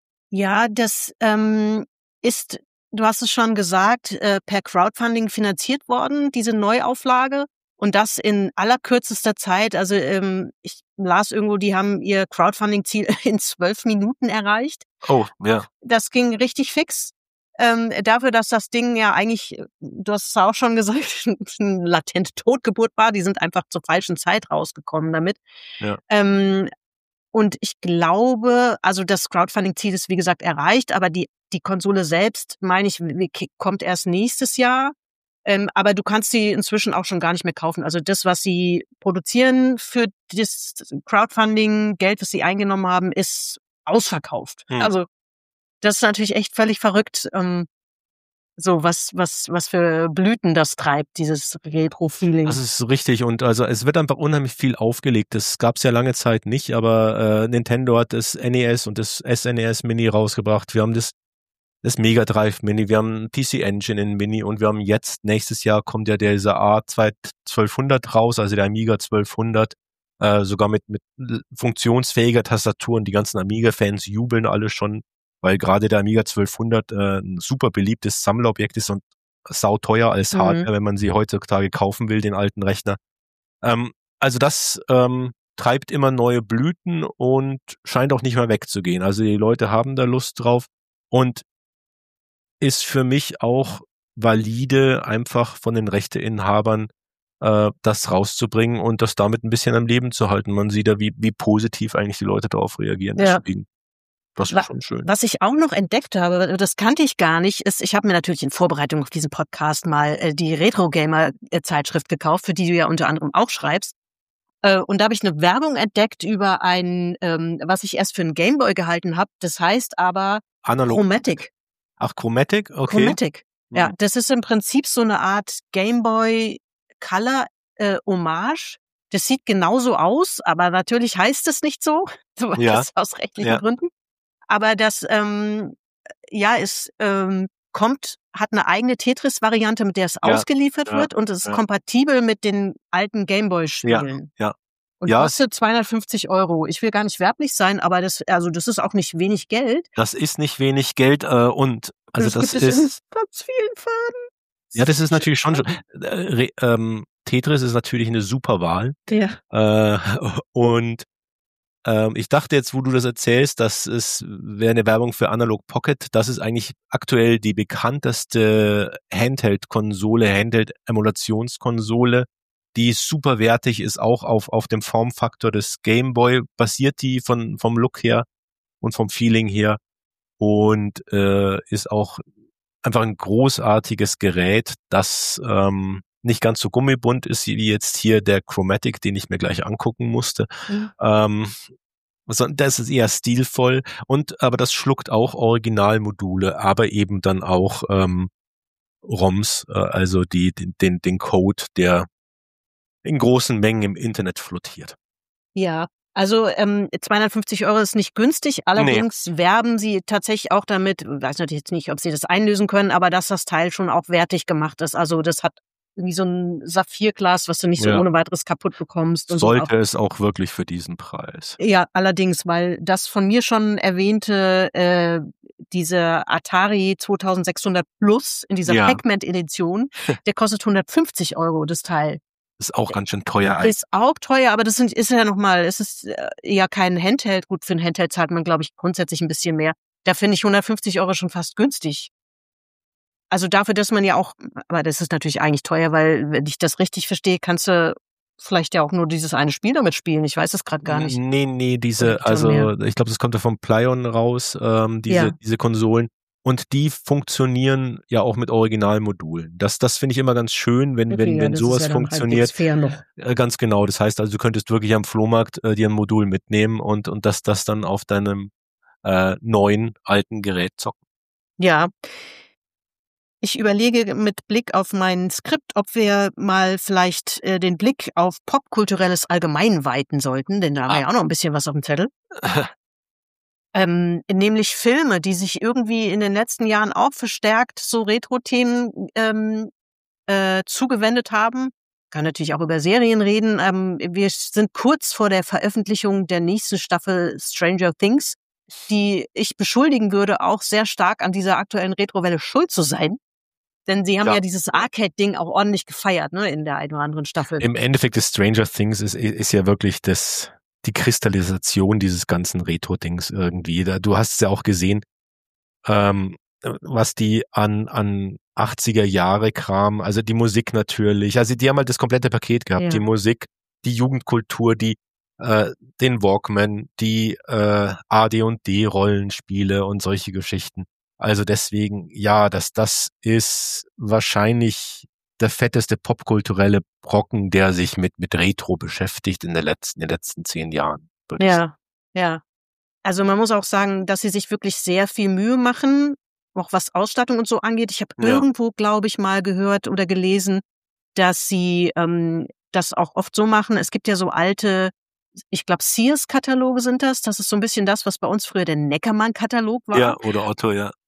Speaker 4: Ja, das ähm, ist, du hast es schon gesagt, äh, per Crowdfunding finanziert worden, diese Neuauflage. Und das in allerkürzester Zeit. Also ähm, ich las irgendwo, die haben ihr Crowdfunding-Ziel in zwölf Minuten erreicht.
Speaker 5: Oh, ja.
Speaker 4: Das ging richtig fix. Ähm, dafür, dass das Ding ja eigentlich, du hast es auch schon gesagt, eine latente Totgeburt war. Die sind einfach zur falschen Zeit rausgekommen damit.
Speaker 5: Ja.
Speaker 4: Ähm, und ich glaube, also das Crowdfunding-Ziel ist wie gesagt erreicht, aber die die Konsole selbst, meine ich, kommt erst nächstes Jahr. Ähm, aber du kannst sie inzwischen auch schon gar nicht mehr kaufen. Also das, was sie produzieren für das Crowdfunding, Geld, was sie eingenommen haben, ist ausverkauft. Hm. Also das ist natürlich echt völlig verrückt, ähm, so was was was für Blüten das treibt, dieses Retro-Feeling.
Speaker 5: Das ist richtig und also es wird einfach unheimlich viel aufgelegt. Das gab es ja lange Zeit nicht, aber äh, Nintendo hat das N E S und das S N E S Mini rausgebracht. Wir haben das das Mega Drive Mini, wir haben ein P C Engine in Mini und wir haben jetzt, nächstes Jahr kommt ja dieser A zwölfhundert raus, also der Amiga zwölfhundert äh, sogar mit, mit funktionsfähiger Tastatur, und die ganzen Amiga-Fans jubeln alle schon, weil gerade der Amiga zwölfhundert äh, ein super beliebtes Sammlerobjekt ist und sauteuer als
Speaker 4: Mhm.
Speaker 5: Hardware, wenn man sie heutzutage kaufen will, den alten Rechner. Ähm, also das ähm, treibt immer neue Blüten und scheint auch nicht mehr wegzugehen. Also die Leute haben da Lust drauf und ist für mich auch valide, einfach von den Rechteinhabern äh, das rauszubringen und das damit ein bisschen am Leben zu halten. Man sieht da, wie, wie positiv eigentlich die Leute darauf reagieren.
Speaker 4: Ja.
Speaker 5: Deswegen, das
Speaker 4: Wa-
Speaker 5: ist schon schön.
Speaker 4: Was ich auch noch entdeckt habe, das kannte ich gar nicht, ist, ich habe mir natürlich in Vorbereitung auf diesen Podcast mal äh, die Retro-Gamer-Zeitschrift gekauft, für die du ja unter anderem auch schreibst. Äh, und da habe ich eine Werbung entdeckt über ein, ähm, was ich erst für einen Gameboy gehalten habe. Das heißt aber
Speaker 5: Analog.
Speaker 4: Chromatic.
Speaker 5: Ach, Chromatic? Okay.
Speaker 4: Chromatic. Ja,
Speaker 5: Mhm.
Speaker 4: das ist im Prinzip so eine Art Gameboy Color äh, Hommage. Das sieht genauso aus, aber natürlich heißt es nicht so, weil
Speaker 5: Ja.
Speaker 4: das aus rechtlichen
Speaker 5: Ja.
Speaker 4: Gründen. Aber das, ähm, ja, es ähm, kommt, hat eine eigene Tetris-Variante, mit der es
Speaker 5: Ja.
Speaker 4: ausgeliefert
Speaker 5: Ja.
Speaker 4: wird, und es ist
Speaker 5: Ja.
Speaker 4: kompatibel mit den alten Gameboy-Spielen.
Speaker 5: Ja.
Speaker 4: Und
Speaker 5: Ja.
Speaker 4: kostet zweihundertfünfzig Euro. Ich will gar nicht werblich sein, aber das, also das ist auch nicht wenig Geld.
Speaker 5: Das ist nicht wenig Geld äh, und also
Speaker 4: das
Speaker 5: das
Speaker 4: gibt es in
Speaker 5: ist
Speaker 4: ganz vielen Farben.
Speaker 5: ja, das ist natürlich schon schon äh, re- ähm, Tetris ist natürlich eine super Wahl.
Speaker 4: Ja.
Speaker 5: Äh, und ähm, ich dachte jetzt, wo du das erzählst, das ist wäre eine Werbung für Analog Pocket. Das ist eigentlich aktuell die bekannteste Handheld-Konsole, Handheld-Emulationskonsole, die super wertig ist, auch auf auf dem Formfaktor des Game Boy basiert die von vom Look her und vom Feeling her und äh, ist auch einfach ein großartiges Gerät, das ähm, nicht ganz so gummibunt ist wie jetzt hier der Chromatic, den ich mir gleich angucken musste.
Speaker 4: Mhm.
Speaker 5: Ähm, sondern das ist eher stilvoll und aber das schluckt auch Originalmodule, aber eben dann auch ähm, ROMs, äh, also die den den den Code, der in großen Mengen im Internet flottiert.
Speaker 4: Ja, also ähm, zweihundertfünfzig Euro ist nicht günstig, allerdings werben sie tatsächlich auch damit, weiß natürlich jetzt nicht, ob sie das einlösen können, aber dass das Teil schon auch wertig gemacht ist. Also das hat irgendwie so ein Saphirglas, was du nicht so
Speaker 5: Ja.
Speaker 4: ohne weiteres kaputt bekommst. Und
Speaker 5: Sollte
Speaker 4: so auch.
Speaker 5: es auch wirklich für diesen Preis.
Speaker 4: Ja, allerdings, weil das von mir schon erwähnte, äh, diese Atari zweitausendsechshundert Plus in dieser
Speaker 5: Ja.
Speaker 4: Pac-Man-Edition, der kostet hundertfünfzig Euro, das Teil.
Speaker 5: Ist auch ganz schön teuer.
Speaker 4: Ist auch teuer, aber das sind, ist ja nochmal, es ist äh, ja kein Handheld. Gut, für ein Handheld zahlt man, glaube ich, grundsätzlich ein bisschen mehr. Da finde ich hundertfünfzig Euro schon fast günstig. Also dafür, dass man ja auch, aber das ist natürlich eigentlich teuer, weil, wenn ich das richtig verstehe, kannst du vielleicht ja auch nur dieses eine Spiel damit spielen. Ich weiß es gerade gar nicht.
Speaker 5: Nee, nee, diese,
Speaker 4: Oder gibt's noch
Speaker 5: also
Speaker 4: mehr?
Speaker 5: ich glaube, das kommt ja vom Plyon raus, ähm, diese,
Speaker 4: Ja.
Speaker 5: diese Konsolen. Und die funktionieren ja auch mit Originalmodulen. Das, das finde ich immer ganz schön, wenn,
Speaker 4: Okay,
Speaker 5: wenn,
Speaker 4: ja,
Speaker 5: wenn
Speaker 4: das
Speaker 5: sowas
Speaker 4: ist ja dann
Speaker 5: funktioniert.
Speaker 4: halbwegs fair noch.
Speaker 5: Äh, ganz genau. Das heißt also, du könntest wirklich am Flohmarkt äh, dir ein Modul mitnehmen und, und das, das dann auf deinem äh, neuen, alten Gerät zocken.
Speaker 4: Ja. Ich überlege mit Blick auf mein Skript, ob wir mal vielleicht äh, den Blick auf popkulturelles Allgemein weiten sollten, denn da haben wir
Speaker 5: Ah.
Speaker 4: ja auch noch ein bisschen was auf dem Zettel. ähm, nämlich Filme, die sich irgendwie in den letzten Jahren auch verstärkt so Retro-Themen ähm, äh, zugewendet haben. Kann natürlich auch über Serien reden. Ähm, wir sind kurz vor der Veröffentlichung der nächsten Staffel Stranger Things, die ich beschuldigen würde, auch sehr stark an dieser aktuellen Retrowelle schuld zu sein. Denn sie haben ja,
Speaker 5: Ja.
Speaker 4: dieses Arcade-Ding auch ordentlich gefeiert, ne, in der einen oder anderen Staffel.
Speaker 5: Im Endeffekt ist Stranger Things ist, ist ja wirklich das, die Kristallisation dieses ganzen Retro-Dings irgendwie. Da, du hast es ja auch gesehen, ähm, was die an, an achtziger Jahre Kram, also die Musik natürlich, also die haben halt das komplette Paket gehabt,
Speaker 4: Ja.
Speaker 5: die Musik, die Jugendkultur, die äh, den Walkman, die äh, A D und D Rollenspiele und solche Geschichten. Also deswegen, ja, das, das ist wahrscheinlich der fetteste popkulturelle Brocken, der sich mit, mit Retro beschäftigt in, der letzten, in den letzten zehn Jahren. würde ich sagen.
Speaker 4: Ja, ja. Also man muss auch sagen, dass sie sich wirklich sehr viel Mühe machen, auch was Ausstattung und so angeht. Ich habe
Speaker 5: Ja.
Speaker 4: irgendwo, glaube ich, mal gehört oder gelesen, dass sie ähm, das auch oft so machen. Es gibt ja so alte, ich glaube Sears-Kataloge sind das. Das ist so ein bisschen das, was bei uns früher der Neckermann-Katalog war.
Speaker 5: Ja, oder Otto, ja.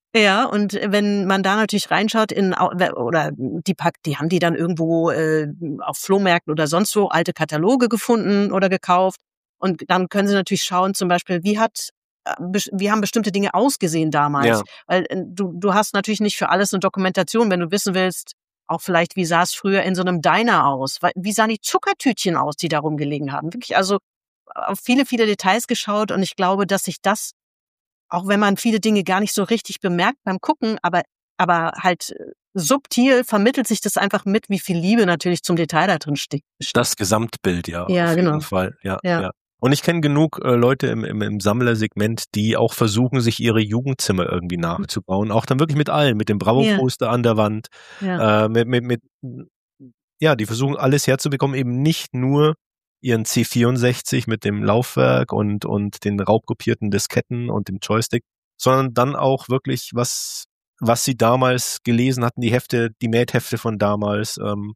Speaker 4: Ja, und wenn man da natürlich reinschaut in oder die Pack, die haben die dann irgendwo äh, auf Flohmärkten oder sonst wo alte Kataloge gefunden oder gekauft. Und dann können sie natürlich schauen, zum Beispiel, wie hat wie haben bestimmte Dinge ausgesehen damals?
Speaker 5: Ja.
Speaker 4: Weil du du hast natürlich nicht für alles eine Dokumentation, wenn du wissen willst, auch vielleicht, wie sah es früher in so einem Diner aus? Wie sahen die Zuckertütchen aus, die da rumgelegen haben? Wirklich, also auf viele, viele Details geschaut und ich glaube, dass sich das, auch wenn man viele Dinge gar nicht so richtig bemerkt beim Gucken, aber aber halt subtil vermittelt sich das einfach mit, wie viel Liebe natürlich zum Detail da drin steckt.
Speaker 5: Das Gesamtbild, ja,
Speaker 4: ja
Speaker 5: auf
Speaker 4: genau.
Speaker 5: jeden Fall. Ja,
Speaker 4: ja.
Speaker 5: ja. Und ich kenne genug äh, Leute im, im, im Sammlersegment, die auch versuchen, sich ihre Jugendzimmer irgendwie nachzubauen. Auch dann wirklich mit allen, mit dem Bravo-Poster ja. an der Wand.
Speaker 4: Ja.
Speaker 5: Äh, mit, mit, mit, ja, die versuchen alles herzubekommen, eben nicht nur ihren C vierundsechzig mit dem Laufwerk und, und den raubkopierten Disketten und dem Joystick, sondern dann auch wirklich, was, was sie damals gelesen hatten, die Hefte, die Mad-Hefte von damals. Ähm,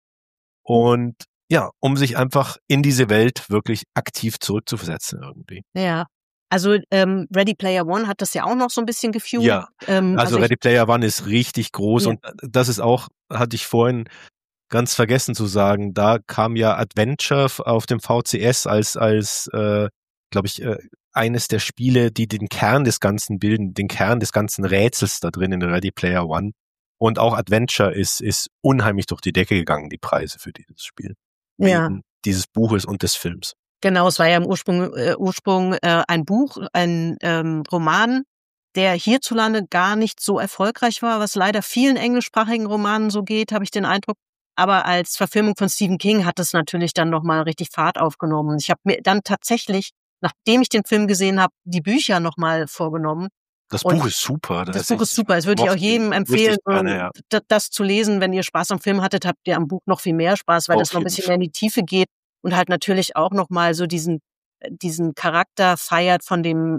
Speaker 5: und ja, um sich einfach in diese Welt wirklich aktiv zurückzuversetzen irgendwie.
Speaker 4: Ja, also ähm, Ready Player One hat das ja auch noch so ein bisschen gefühlt.
Speaker 5: Ja,
Speaker 4: ähm,
Speaker 5: also, also Ready Player One ist richtig groß ja. und das ist auch, hatte ich vorhin ganz vergessen zu sagen, da kam ja Adventure auf dem V C S als, als äh, glaube ich, äh, eines der Spiele, die den Kern des Ganzen bilden, den Kern des ganzen Rätsels da drin in Ready Player One. Und auch Adventure ist, ist unheimlich durch die Decke gegangen, die Preise für dieses Spiel.
Speaker 4: Ja.
Speaker 5: Wegen dieses Buches und des Films.
Speaker 4: Genau, es war ja im Ursprung, äh, Ursprung äh, ein Buch, ein ähm, Roman, der hierzulande gar nicht so erfolgreich war, was leider vielen englischsprachigen Romanen so geht, habe ich den Eindruck. Aber als Verfilmung von Stephen King hat es natürlich dann nochmal richtig Fahrt aufgenommen. Ich habe mir dann tatsächlich, nachdem ich den Film gesehen habe, die Bücher nochmal vorgenommen.
Speaker 5: Das
Speaker 4: Und
Speaker 5: Buch ist super.
Speaker 4: Das, das Buch ist super. Es würde ich auch jedem empfehlen, gerne, ja. das, das zu lesen. Wenn ihr Spaß am Film hattet, habt ihr am Buch noch viel mehr Spaß, weil Auf das noch ein bisschen mehr in die Tiefe geht und halt natürlich auch nochmal so diesen, diesen Charakter feiert von dem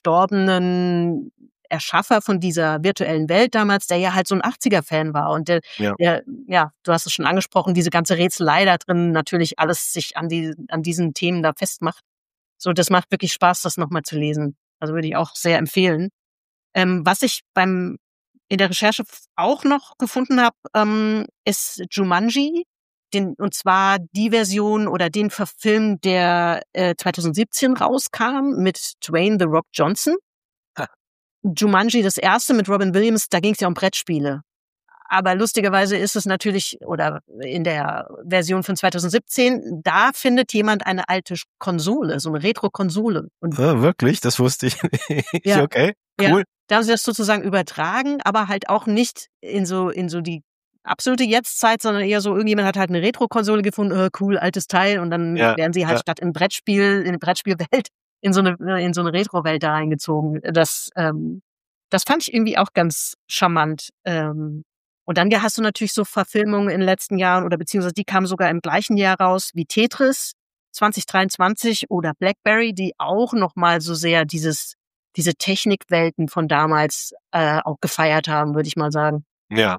Speaker 4: verstorbenen Erschaffer von dieser virtuellen Welt damals, der ja halt so ein achtziger-Fan war. Und der, ja. der, ja, du hast es schon angesprochen, diese ganze Rätselei da drin, natürlich alles sich an die, an diesen Themen da festmacht. So, das macht wirklich Spaß, das nochmal zu lesen. Also würde ich auch sehr empfehlen. Ähm, was ich beim in der Recherche auch noch gefunden habe, ähm, ist Jumanji, den, und zwar die Version oder den Film, der äh, zwanzig siebzehn rauskam mit Dwayne The Rock Johnson. Ha. Jumanji, das erste mit Robin Williams, da ging es ja um Brettspiele. Aber lustigerweise ist es natürlich, oder in der Version von zwanzig siebzehn, da findet jemand eine alte Konsole, so eine Retro-Konsole. Und
Speaker 5: ah, wirklich? Das wusste ich nicht.
Speaker 4: Ja.
Speaker 5: Okay, cool.
Speaker 4: Ja. Da haben sie das sozusagen übertragen, aber halt auch nicht in so in so die absolute Jetztzeit, sondern eher so, irgendjemand hat halt eine Retro-Konsole gefunden, oh, cool, altes Teil, und dann ja, werden sie halt ja. statt in Brettspiel, in eine Brettspielwelt, in so eine in so eine Retro-Welt da reingezogen. Das ähm, das fand ich irgendwie auch ganz charmant. Ähm, und dann hast du natürlich so Verfilmungen in den letzten Jahren, oder beziehungsweise die kamen sogar im gleichen Jahr raus wie Tetris zwanzig dreiundzwanzig oder Blackberry, die auch nochmal so sehr dieses diese Technikwelten von damals äh, auch gefeiert haben, würde ich mal sagen.
Speaker 5: Ja.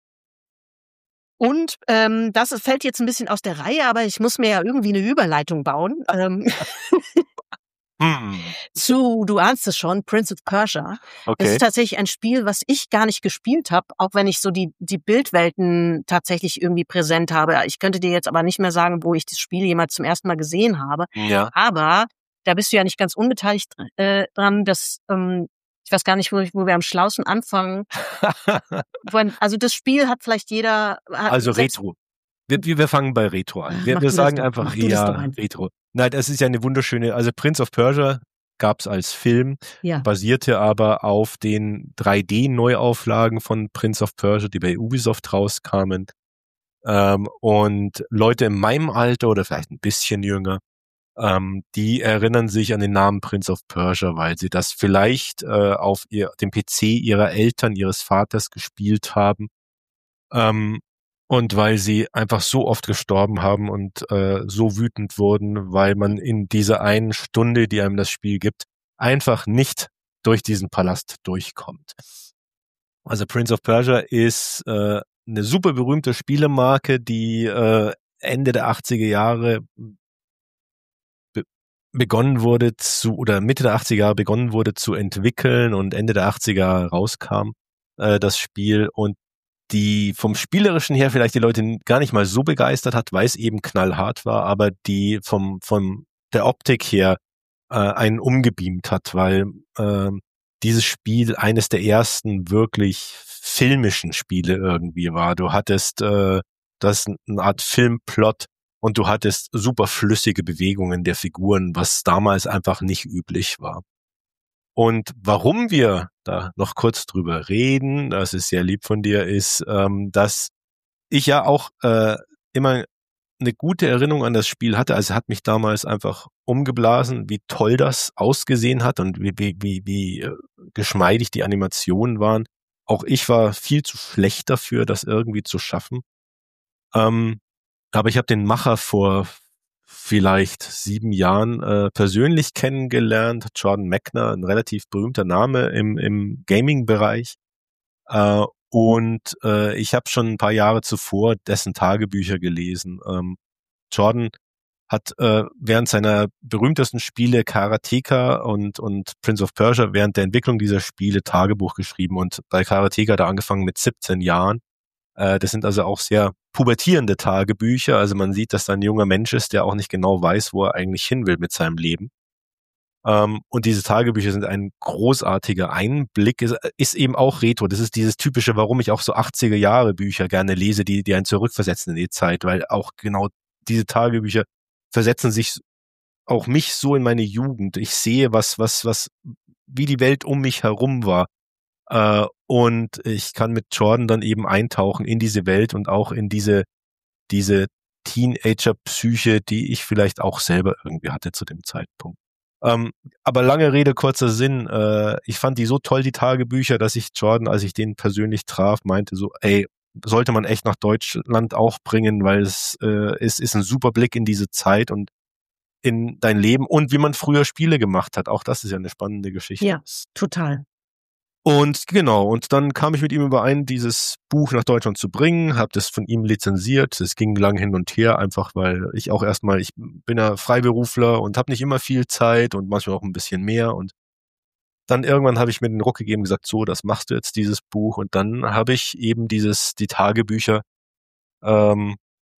Speaker 4: Und ähm, das fällt jetzt ein bisschen aus der Reihe, aber ich muss mir ja irgendwie eine Überleitung bauen. Ähm,
Speaker 5: hm.
Speaker 4: Zu, du ahnst es schon, Prince of Persia.
Speaker 5: Okay.
Speaker 4: Das ist tatsächlich ein Spiel, was ich gar nicht gespielt habe, auch wenn ich so die die Bildwelten tatsächlich irgendwie präsent habe. Ich könnte dir jetzt aber nicht mehr sagen, wo ich das Spiel jemals zum ersten Mal gesehen habe.
Speaker 5: Ja.
Speaker 4: Aber da bist du ja nicht ganz unbeteiligt äh, dran, dass ähm, ich weiß gar nicht, wo, wo wir am schlausten anfangen. Also das Spiel hat vielleicht jeder... Hat
Speaker 5: also Retro. Wir, wir fangen bei Retro an. Wir, wir sagen einfach, ja, Retro. Nein, das ist ja eine wunderschöne, also Prince of Persia gab es als Film,
Speaker 4: ja.
Speaker 5: basierte aber auf den drei D-Neuauflagen von Prince of Persia, die bei Ubisoft rauskamen. Ähm, und Leute in meinem Alter oder vielleicht ein bisschen jünger, Ähm, die erinnern sich an den Namen Prince of Persia, weil sie das vielleicht äh, auf ihr, dem P C ihrer Eltern, ihres Vaters gespielt haben, ähm, und weil sie einfach so oft gestorben haben und äh, so wütend wurden, weil man in dieser einen Stunde, die einem das Spiel gibt, einfach nicht durch diesen Palast durchkommt. Also Prince of Persia ist äh, eine super berühmte Spielemarke, die äh, Ende der achtziger Jahre begonnen wurde zu, oder Mitte der achtziger Jahre begonnen wurde zu entwickeln und Ende der achtziger Jahre rauskam, äh, das Spiel, und die vom Spielerischen her vielleicht die Leute gar nicht mal so begeistert hat, weil es eben knallhart war, aber die vom, vom der Optik her äh, einen umgebeamt hat, weil äh, dieses Spiel eines der ersten wirklich filmischen Spiele irgendwie war. Du hattest äh, das eine Art Filmplot und du hattest super flüssige Bewegungen der Figuren, was damals einfach nicht üblich war. Und warum wir da noch kurz drüber reden, das ist sehr lieb von dir, ist, ähm, dass ich ja auch äh, immer eine gute Erinnerung an das Spiel hatte. Also es hat mich damals einfach umgeblasen, wie toll das ausgesehen hat und wie, wie, wie, wie äh, geschmeidig die Animationen waren. Auch ich war viel zu schlecht dafür, das irgendwie zu schaffen. Ähm, aber ich habe den Macher vor vielleicht sieben Jahren äh, persönlich kennengelernt, Jordan Mechner, ein relativ berühmter Name im, im Gaming-Bereich. Äh, und äh, ich habe schon ein paar Jahre zuvor dessen Tagebücher gelesen. Ähm, Jordan hat äh, während seiner berühmtesten Spiele Karateka und, und Prince of Persia während der Entwicklung dieser Spiele Tagebuch geschrieben. Und bei Karateka hat er angefangen mit siebzehn Jahren. Äh, das sind also auch sehr pubertierende Tagebücher. Also man sieht, dass da ein junger Mensch ist, der auch nicht genau weiß, wo er eigentlich hin will mit seinem Leben. Ähm, und diese Tagebücher sind ein großartiger Einblick. Ist, ist eben auch Retro. Das ist dieses typische, warum ich auch so achtziger Jahre Bücher gerne lese, die, die einen zurückversetzen in die Zeit, weil auch genau diese Tagebücher versetzen sich auch mich so in meine Jugend. Ich sehe, was, was, was, wie die Welt um mich herum war. Uh, und ich kann mit Jordan dann eben eintauchen in diese Welt und auch in diese diese Teenager-Psyche, die ich vielleicht auch selber irgendwie hatte zu dem Zeitpunkt. Um, aber lange Rede, kurzer Sinn. Uh, ich fand die so toll, die Tagebücher, dass ich Jordan, als ich den persönlich traf, meinte so, ey, sollte man echt nach Deutschland auch bringen, weil es, uh, es ist ein super Blick in diese Zeit und in dein Leben und wie man früher Spiele gemacht hat. Auch das ist ja eine spannende Geschichte.
Speaker 4: Ja, total.
Speaker 5: Und genau, und dann kam ich mit ihm überein, dieses Buch nach Deutschland zu bringen, habe das von ihm lizenziert. Es ging lang hin und her, einfach weil ich auch erstmal, ich bin ja Freiberufler und habe nicht immer viel Zeit und manchmal auch ein bisschen mehr. Und dann irgendwann habe ich mir den Ruck gegeben und gesagt, so, das machst du jetzt, dieses Buch. Und dann habe ich eben dieses, die Tagebücher ähm,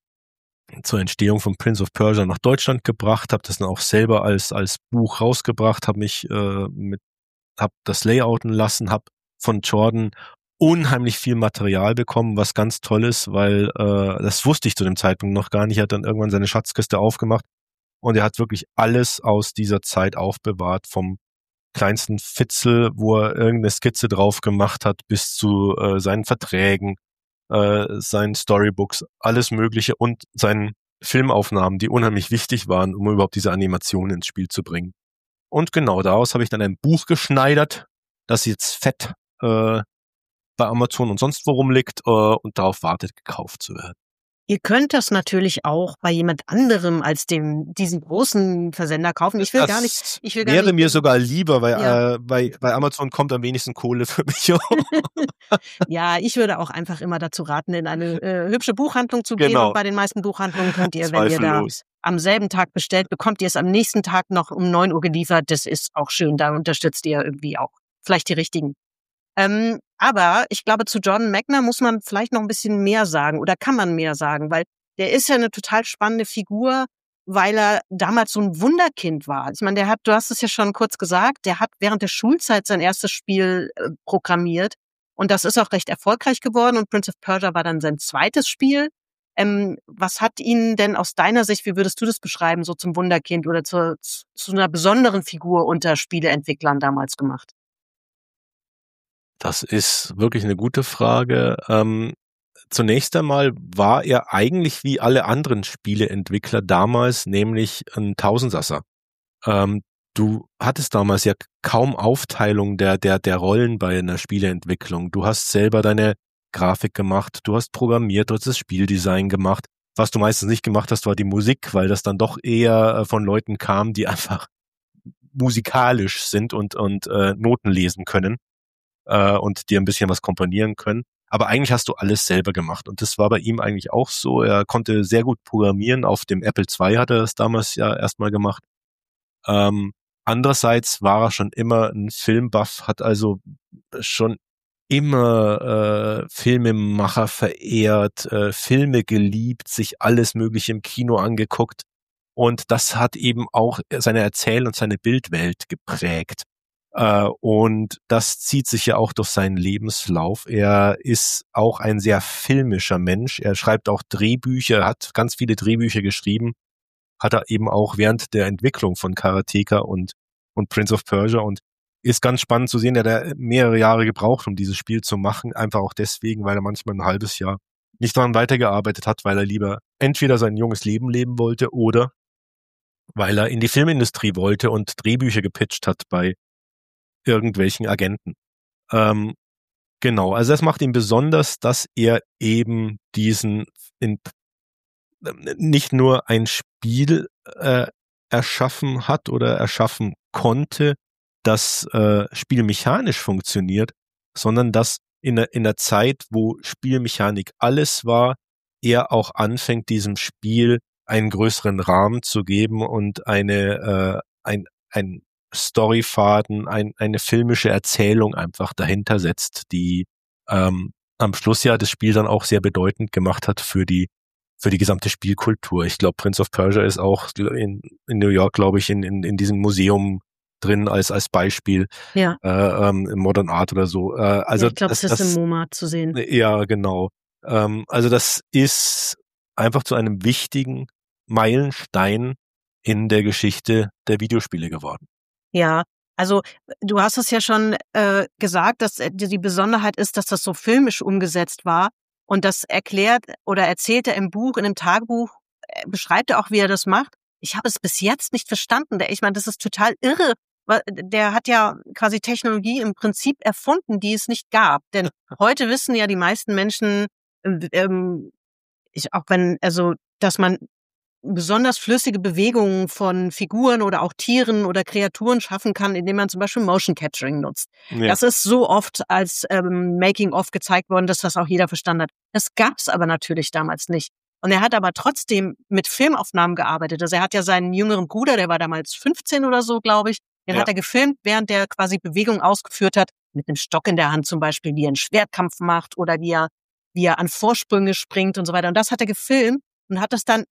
Speaker 5: zur Entstehung von Prince of Persia nach Deutschland gebracht, habe das dann auch selber als als Buch rausgebracht, habe mich äh, mit habe das Layouten lassen, habe von Jordan unheimlich viel Material bekommen, was ganz toll ist, weil äh, das wusste ich zu dem Zeitpunkt noch gar nicht. Er hat dann irgendwann seine Schatzkiste aufgemacht und er hat wirklich alles aus dieser Zeit aufbewahrt, vom kleinsten Fitzel, wo er irgendeine Skizze drauf gemacht hat, bis zu äh, seinen Verträgen, äh, seinen Storybooks, alles Mögliche und seinen Filmaufnahmen, die unheimlich wichtig waren, um überhaupt diese Animation ins Spiel zu bringen. Und genau daraus habe ich dann ein Buch geschneidert, das jetzt fett äh, bei Amazon und sonst wo rumliegt äh, und darauf wartet, gekauft zu werden.
Speaker 4: Ihr könnt das natürlich auch bei jemand anderem als dem diesen großen Versender kaufen. Ich will
Speaker 5: das
Speaker 4: gar nicht. Ich will gar
Speaker 5: wäre
Speaker 4: nicht,
Speaker 5: mir sogar lieber, weil
Speaker 4: ja.
Speaker 5: äh, bei, bei Amazon kommt am wenigsten Kohle für mich.
Speaker 4: Ja, ich würde auch einfach immer dazu raten, in eine äh, hübsche Buchhandlung zu gehen.
Speaker 5: Genau.
Speaker 4: Und bei den meisten Buchhandlungen könnt ihr, wenn ihr da am selben Tag bestellt, bekommt ihr es am nächsten Tag noch um neun Uhr geliefert. Das ist auch schön. Da unterstützt ihr irgendwie auch vielleicht die richtigen. Ähm, aber ich glaube, zu Jordan Mechner muss man vielleicht noch ein bisschen mehr sagen oder kann man mehr sagen, weil der ist ja eine total spannende Figur, weil er damals so ein Wunderkind war. Ich meine, der hat, du hast es ja schon kurz gesagt, der hat während der Schulzeit sein erstes Spiel äh, programmiert und das ist auch recht erfolgreich geworden und Prince of Persia war dann sein zweites Spiel. Ähm, was hat ihn denn aus deiner Sicht, wie würdest du das beschreiben, so zum Wunderkind oder zu, zu einer besonderen Figur unter Spieleentwicklern damals gemacht?
Speaker 5: Das ist wirklich eine gute Frage. Ähm, zunächst einmal war er eigentlich wie alle anderen Spieleentwickler damals, nämlich ein Tausendsasser. Ähm, du hattest damals ja kaum Aufteilung der, der, der Rollen bei einer Spieleentwicklung. Du hast selber deine Grafik gemacht, du hast programmiert, du hast das Spieldesign gemacht. Was du meistens nicht gemacht hast, war die Musik, weil das dann doch eher von Leuten kam, die einfach musikalisch sind und, und äh, Noten lesen können. Und dir ein bisschen was komponieren können. Aber eigentlich hast du alles selber gemacht. Und das war bei ihm eigentlich auch so. Er konnte sehr gut programmieren. Auf dem Apple zwei hat er das damals ja erstmal gemacht. Ähm, andererseits war er schon immer ein Filmbuff, hat also schon immer äh, Filmemacher verehrt, äh, Filme geliebt, sich alles Mögliche im Kino angeguckt. Und das hat eben auch seine Erzähl- und seine Bildwelt geprägt. Äh, und das zieht sich ja auch durch seinen Lebenslauf. Er ist auch ein sehr filmischer Mensch. Er schreibt auch Drehbücher, hat ganz viele Drehbücher geschrieben. Hat er eben auch während der Entwicklung von Karateka und, und Prince of Persia. Und ist ganz spannend zu sehen, er hat mehrere Jahre gebraucht, um dieses Spiel zu machen. Einfach auch deswegen, weil er manchmal ein halbes Jahr nicht daran weitergearbeitet hat, weil er lieber entweder sein junges Leben leben wollte oder weil er in die Filmindustrie wollte und Drehbücher gepitcht hat bei irgendwelchen Agenten. Ähm, genau, also das macht ihn besonders, dass er eben diesen in, nicht nur ein Spiel äh, erschaffen hat oder erschaffen konnte, das äh, spielmechanisch funktioniert, sondern dass in der, in der Zeit, wo Spielmechanik alles war, er auch anfängt, diesem Spiel einen größeren Rahmen zu geben und eine äh, ein ein Storyfaden, ein, eine filmische Erzählung einfach dahinter setzt, die ähm, am Schluss ja das Spiel dann auch sehr bedeutend gemacht hat für die für die gesamte Spielkultur. Ich glaube, Prince of Persia ist auch in, in New York, glaube ich, in, in, in diesem Museum drin als als Beispiel,
Speaker 4: Ja.
Speaker 5: äh, ähm, im Modern Art oder so. Äh, also
Speaker 4: ja, ich glaube,
Speaker 5: das,
Speaker 4: es ist
Speaker 5: das,
Speaker 4: im MoMA zu sehen.
Speaker 5: Ja, genau. Ähm, also das ist einfach zu einem wichtigen Meilenstein in der Geschichte der Videospiele geworden.
Speaker 4: Ja, also du hast es ja schon äh, gesagt, dass die Besonderheit ist, dass das so filmisch umgesetzt war. Und das erklärt oder erzählt er im Buch, in dem Tagebuch, äh, beschreibt er auch, wie er das macht. Ich habe es bis jetzt nicht verstanden. Der, ich meine, das ist total irre. Der hat ja quasi Technologie im Prinzip erfunden, die es nicht gab. Denn heute wissen ja die meisten Menschen, ähm, ich, auch wenn, also, dass man besonders flüssige Bewegungen von Figuren oder auch Tieren oder Kreaturen schaffen kann, indem man zum Beispiel Motion Capturing nutzt. Ja. Das ist so oft als ähm, Making-of gezeigt worden, dass das auch jeder verstanden hat. Das gab's aber natürlich damals nicht. Und er hat aber trotzdem mit Filmaufnahmen gearbeitet. Also er hat ja seinen jüngeren Bruder, der war damals fünfzehn oder so, glaube ich, den ja. hat er gefilmt, während der quasi Bewegung ausgeführt hat, mit einem Stock in der Hand zum Beispiel, wie er einen Schwertkampf macht oder wie er, wie er an Vorsprünge springt und so weiter. Und das hat er gefilmt und hat das dann,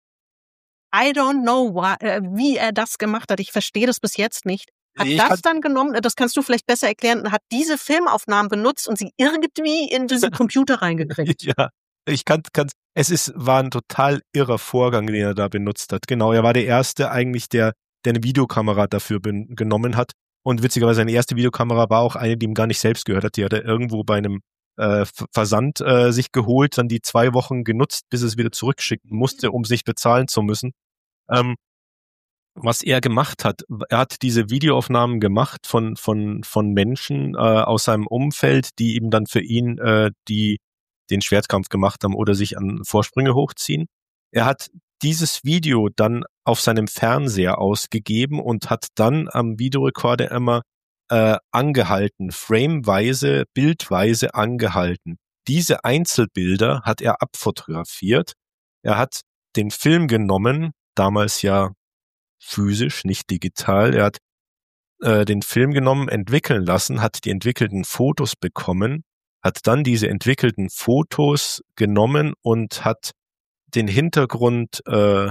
Speaker 4: I don't know, why, äh, wie er das gemacht hat. Ich verstehe das bis jetzt nicht. Hat ich das dann genommen, das kannst du vielleicht besser erklären, hat diese Filmaufnahmen benutzt und sie irgendwie in diesen Computer reingekriegt.
Speaker 5: Ja, ich kann, kann, es ist, war ein total irrer Vorgang, den er da benutzt hat. Genau, er war der Erste eigentlich, der, der eine Videokamera dafür ben, genommen hat. Und witzigerweise seine erste Videokamera war auch eine, die ihm gar nicht selbst gehört hat. Die hat er irgendwo bei einem äh, Versand äh, sich geholt, dann die zwei Wochen genutzt, bis es wieder zurückschicken musste, um sich bezahlen zu müssen. Ähm, was er gemacht hat, er hat diese Videoaufnahmen gemacht von von von Menschen äh, aus seinem Umfeld, die eben dann für ihn äh, die den Schwertkampf gemacht haben oder sich an Vorsprünge hochziehen. Er hat dieses Video dann auf seinem Fernseher ausgegeben und hat dann am Videorekorder immer äh, angehalten, frameweise, bildweise angehalten. Diese Einzelbilder hat er abfotografiert. Er hat den Film genommen, damals ja physisch, nicht digital. Er hat äh, den Film genommen, entwickeln lassen, hat die entwickelten Fotos bekommen, hat dann diese entwickelten Fotos genommen und hat den Hintergrund äh,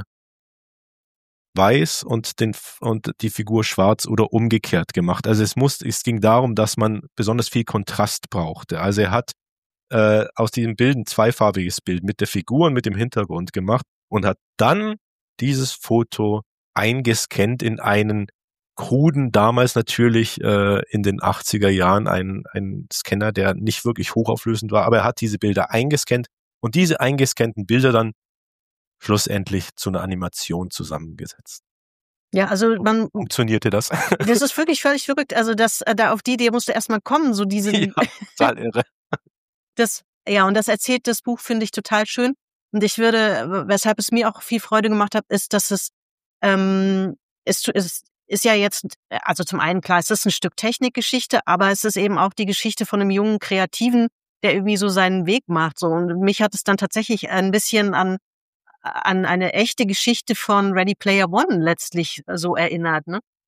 Speaker 5: weiß und den und die Figur schwarz oder umgekehrt gemacht. Also es muss, es ging darum, dass man besonders viel Kontrast brauchte. Also er hat äh, aus diesem Bild ein zweifarbiges Bild mit der Figur und mit dem Hintergrund gemacht und hat dann dieses Foto eingescannt in einen kruden, damals natürlich äh, in den achtziger Jahren, einen, einen Scanner, der nicht wirklich hochauflösend war, aber er hat diese Bilder eingescannt und diese eingescannten Bilder dann schlussendlich zu einer Animation zusammengesetzt.
Speaker 4: Ja, also man
Speaker 5: funktionierte das.
Speaker 4: Das ist wirklich völlig verrückt. Also das, da auf die Idee musste erstmal kommen, so diese.
Speaker 5: Ja, total irre.
Speaker 4: Das, ja, und das erzählt das Buch, finde ich total schön. Und ich würde, weshalb es mir auch viel Freude gemacht hat, ist, dass es ähm, ist, ist ist ja jetzt, also zum einen klar, es ist ein Stück Technikgeschichte, aber es ist eben auch die Geschichte von einem jungen Kreativen, der irgendwie so seinen Weg macht. So, und mich hat es dann tatsächlich ein bisschen an an eine echte Geschichte von Ready Player One letztlich so erinnert, ne?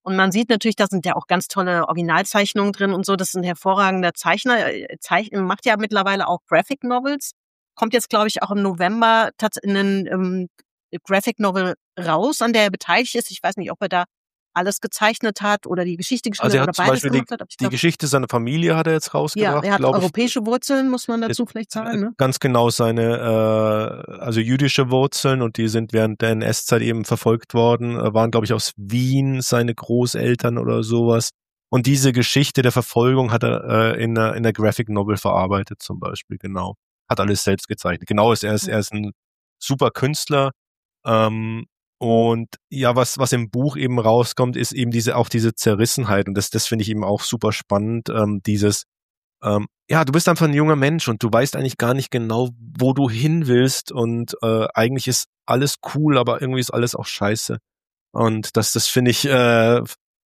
Speaker 4: Und man sieht natürlich, da sind ja auch ganz tolle Originalzeichnungen drin und so. Das ist ein hervorragender Zeichner. Zeichnen macht ja mittlerweile auch Graphic Novels. Kommt jetzt, glaube ich, auch im November in einen ähm, Graphic Novel raus, an der er beteiligt ist. Ich weiß nicht, ob er da alles gezeichnet hat oder die Geschichte geschrieben
Speaker 5: Also er
Speaker 4: hat
Speaker 5: hat
Speaker 4: oder
Speaker 5: zum
Speaker 4: beides
Speaker 5: Beispiel
Speaker 4: gemacht
Speaker 5: die,
Speaker 4: hat. Aber ich
Speaker 5: die
Speaker 4: glaub,
Speaker 5: Geschichte seiner Familie hat er jetzt
Speaker 4: ja,
Speaker 5: rausgebracht,
Speaker 4: er hat
Speaker 5: glaube ich.
Speaker 4: europäische Wurzeln, muss man dazu vielleicht sagen. Ne?
Speaker 5: Ganz genau seine, äh, also jüdische Wurzeln, und die sind während der N S-Zeit eben verfolgt worden, äh, waren, glaube ich, aus Wien, seine Großeltern oder sowas. Und diese Geschichte der Verfolgung hat er äh, in der in der Graphic Novel verarbeitet zum Beispiel, genau. Hat alles selbst gezeichnet. Genau, ist er ist er ist ein super Künstler. Ähm, und ja, was was im Buch eben rauskommt, ist eben diese auch diese Zerrissenheit, und das das finde ich eben auch super spannend. Ähm, dieses ähm, ja, du bist einfach ein junger Mensch und du weißt eigentlich gar nicht genau, wo du hin willst, und äh, eigentlich ist alles cool, aber irgendwie ist alles auch scheiße. Und das das finde ich äh,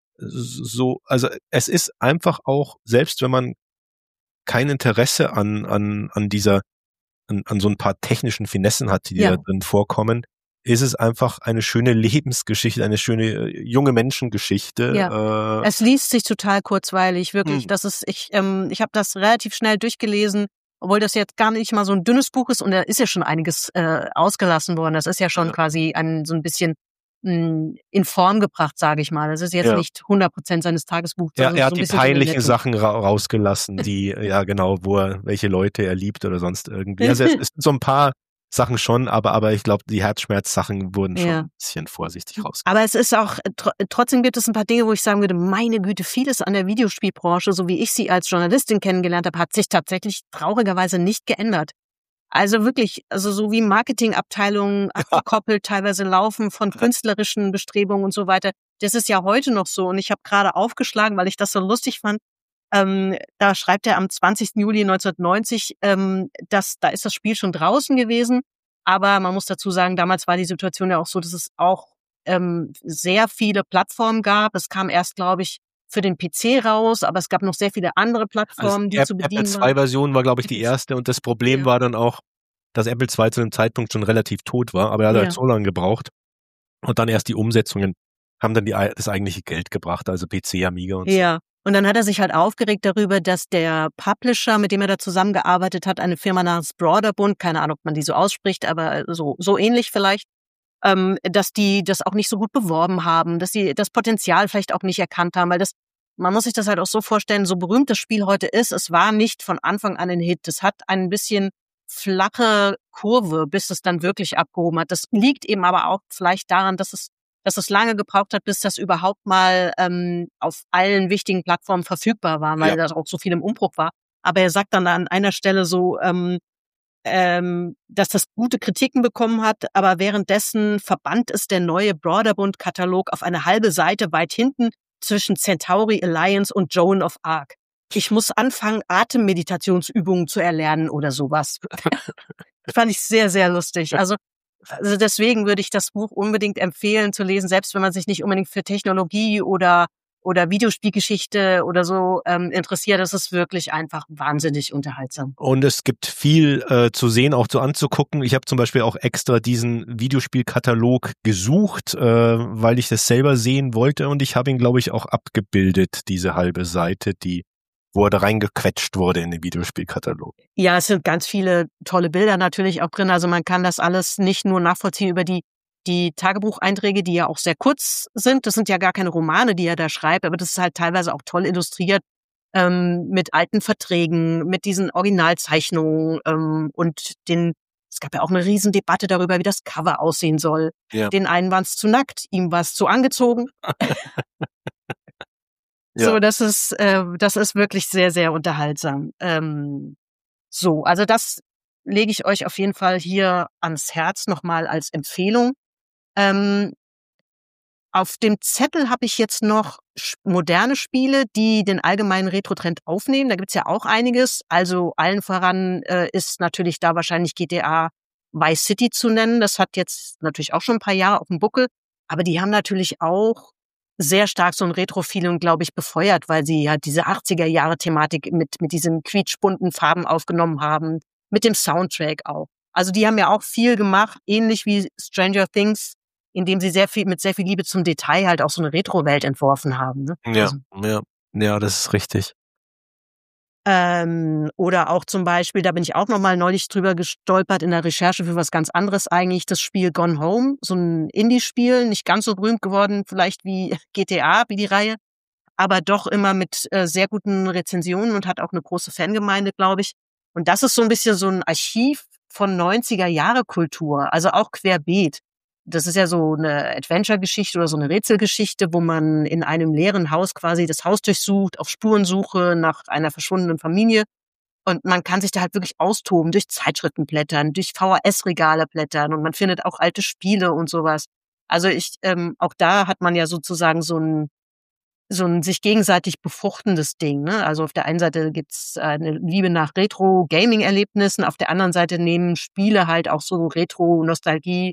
Speaker 5: so, also es ist einfach auch, selbst wenn man kein Interesse an an an dieser an, an so ein paar technischen Finessen hat, die
Speaker 4: Ja.
Speaker 5: da drin vorkommen, ist es einfach eine schöne Lebensgeschichte, eine schöne äh, junge Menschengeschichte.
Speaker 4: Ja.
Speaker 5: Äh,
Speaker 4: Es liest sich total kurzweilig, wirklich.
Speaker 5: Hm.
Speaker 4: Das ist, ich, ähm, ich habe das relativ schnell durchgelesen, obwohl das jetzt gar nicht mal so ein dünnes Buch ist, und da ist ja schon einiges äh, ausgelassen worden. Das ist ja schon
Speaker 5: Ja.
Speaker 4: quasi ein so ein bisschen mh, in Form gebracht, sage ich mal. Das ist jetzt
Speaker 5: Ja.
Speaker 4: nicht hundert Prozent seines Tagesbuchs.
Speaker 5: er,
Speaker 4: sondern
Speaker 5: er
Speaker 4: so
Speaker 5: hat
Speaker 4: ein
Speaker 5: die
Speaker 4: bisschen so eine
Speaker 5: peinlichen
Speaker 4: Netto.
Speaker 5: Sachen ra rausgelassen, die, ja genau, wo er, welche Leute er liebt oder sonst irgendwie. Also es, es sind so ein paar Sachen schon, aber aber ich glaube, die Herzschmerz-Sachen wurden schon
Speaker 4: Ja.
Speaker 5: ein bisschen vorsichtig rausgelassen.
Speaker 4: Aber es ist auch, tr trotzdem gibt es ein paar Dinge, wo ich sagen würde, meine Güte, vieles an der Videospielbranche, so wie ich sie als Journalistin kennengelernt habe, hat sich tatsächlich traurigerweise nicht geändert. Also wirklich, also so wie Marketingabteilungen abgekoppelt teilweise laufen von künstlerischen Bestrebungen und so weiter. Das ist ja heute noch so. Und ich habe gerade aufgeschlagen, weil ich das so lustig fand. Ähm, da schreibt er am zwanzigsten Juli neunzehnhundertneunzig, ähm, dass da ist das Spiel schon draußen gewesen. Aber man muss dazu sagen, damals war die Situation ja auch so, dass es auch ähm, sehr viele Plattformen gab. Es kam erst, glaube ich, für den P C raus, aber es gab noch sehr viele andere Plattformen,
Speaker 5: Also
Speaker 4: die
Speaker 5: App,
Speaker 4: zu
Speaker 5: Apple
Speaker 4: bedienen
Speaker 5: zwei
Speaker 4: waren.
Speaker 5: Version war, glaube ich, die erste, und das Problem
Speaker 4: Ja.
Speaker 5: war dann auch, dass Apple zwei zu dem Zeitpunkt schon relativ tot war, aber er hat
Speaker 4: Ja.
Speaker 5: halt so lange gebraucht, und dann erst die Umsetzungen haben dann die, das eigentliche Geld gebracht, also P C, Amiga und so.
Speaker 4: Ja, und dann hat er sich halt aufgeregt darüber, dass der Publisher, mit dem er da zusammengearbeitet hat, eine Firma namens Broderbund, keine Ahnung, ob man die so ausspricht, aber so so ähnlich vielleicht, ähm, dass die das auch nicht so gut beworben haben, dass sie das Potenzial vielleicht auch nicht erkannt haben, weil das, man muss sich das halt auch so vorstellen, so berühmt das Spiel heute ist, es war nicht von Anfang an ein Hit. Es hat ein bisschen flache Kurve, bis es dann wirklich abgehoben hat. Das liegt eben aber auch vielleicht daran, dass es dass es lange gebraucht hat, bis das überhaupt mal ähm, auf allen wichtigen Plattformen verfügbar war, weil
Speaker 5: Ja.
Speaker 4: da auch so viel im Umbruch war. Aber er sagt dann an einer Stelle so, ähm, ähm, dass das gute Kritiken bekommen hat, aber währenddessen verband es der neue Broderbund-Katalog auf eine halbe Seite weit hinten zwischen Centauri Alliance und Joan of Arc. Ich muss anfangen, Atemmeditationsübungen zu erlernen oder sowas. Das fand ich sehr, sehr lustig. Also Also deswegen würde ich das Buch unbedingt empfehlen zu lesen, selbst wenn man sich nicht unbedingt für Technologie oder oder Videospielgeschichte oder so ähm, interessiert. Das ist wirklich einfach wahnsinnig unterhaltsam.
Speaker 5: Und es gibt viel äh, zu sehen, auch zu anzugucken. Ich habe zum Beispiel auch extra diesen Videospielkatalog gesucht, äh, weil ich das selber sehen wollte, und ich habe ihn, glaube ich, auch abgebildet, diese halbe Seite, die wo er da reingequetscht wurde in den Videospielkatalog.
Speaker 4: Ja, es sind ganz viele tolle Bilder natürlich auch drin. Also man kann das alles nicht nur nachvollziehen über die die Tagebucheinträge, die ja auch sehr kurz sind. Das sind ja gar keine Romane, die er da schreibt, aber das ist halt teilweise auch toll illustriert ähm, mit alten Verträgen, mit diesen Originalzeichnungen ähm, und den. Es gab ja auch eine Riesendebatte darüber, wie das Cover aussehen soll.
Speaker 5: Ja.
Speaker 4: Den einen war es zu nackt, ihm war es zu angezogen.
Speaker 5: Ja.
Speaker 4: So, das ist, äh, das ist wirklich sehr, sehr unterhaltsam. Ähm, so, also das lege ich euch auf jeden Fall hier ans Herz nochmal als Empfehlung. Ähm, auf dem Zettel habe ich jetzt noch moderne Spiele, die den allgemeinen Retro-Trend aufnehmen. Da gibt's ja auch einiges. Also allen voran äh, ist natürlich da wahrscheinlich G T A Vice City zu nennen. Das hat jetzt natürlich auch schon ein paar Jahre auf dem Buckel. Aber die haben natürlich auch sehr stark so ein Retro-Feeling, glaube ich, befeuert, weil sie ja diese achtziger-Jahre-Thematik mit mit diesen quietschbunten Farben aufgenommen haben, mit dem Soundtrack auch. Also die haben ja auch viel gemacht, ähnlich wie Stranger Things, indem sie sehr viel mit sehr viel Liebe zum Detail halt auch so eine Retro-Welt entworfen haben. Ne?
Speaker 5: Ja,
Speaker 4: Also,
Speaker 5: ja, ja, das ist richtig.
Speaker 4: Ähm, oder auch zum Beispiel, da bin ich auch nochmal neulich drüber gestolpert in der Recherche für was ganz anderes eigentlich, das Spiel Gone Home, so ein Indie-Spiel, nicht ganz so berühmt geworden vielleicht wie G T A, wie die Reihe, aber doch immer mit äh, sehr guten Rezensionen und hat auch eine große Fangemeinde, glaube ich. Und das ist so ein bisschen so ein Archiv von neunziger-Jahre-Kultur, also auch querbeet. Das ist ja so eine Adventure-Geschichte oder so eine Rätselgeschichte, wo man in einem leeren Haus quasi das Haus durchsucht, auf Spurensuche nach einer verschwundenen Familie. Und man kann sich da halt wirklich austoben, durch Zeitschriften blättern, durch V H S-Regale blättern und man findet auch alte Spiele und sowas. Also ich, ähm, auch da hat man ja sozusagen so ein, so ein sich gegenseitig befruchtendes Ding, ne? Also auf der einen Seite gibt's eine Liebe nach Retro-Gaming-Erlebnissen, auf der anderen Seite nehmen Spiele halt auch so Retro-Nostalgie,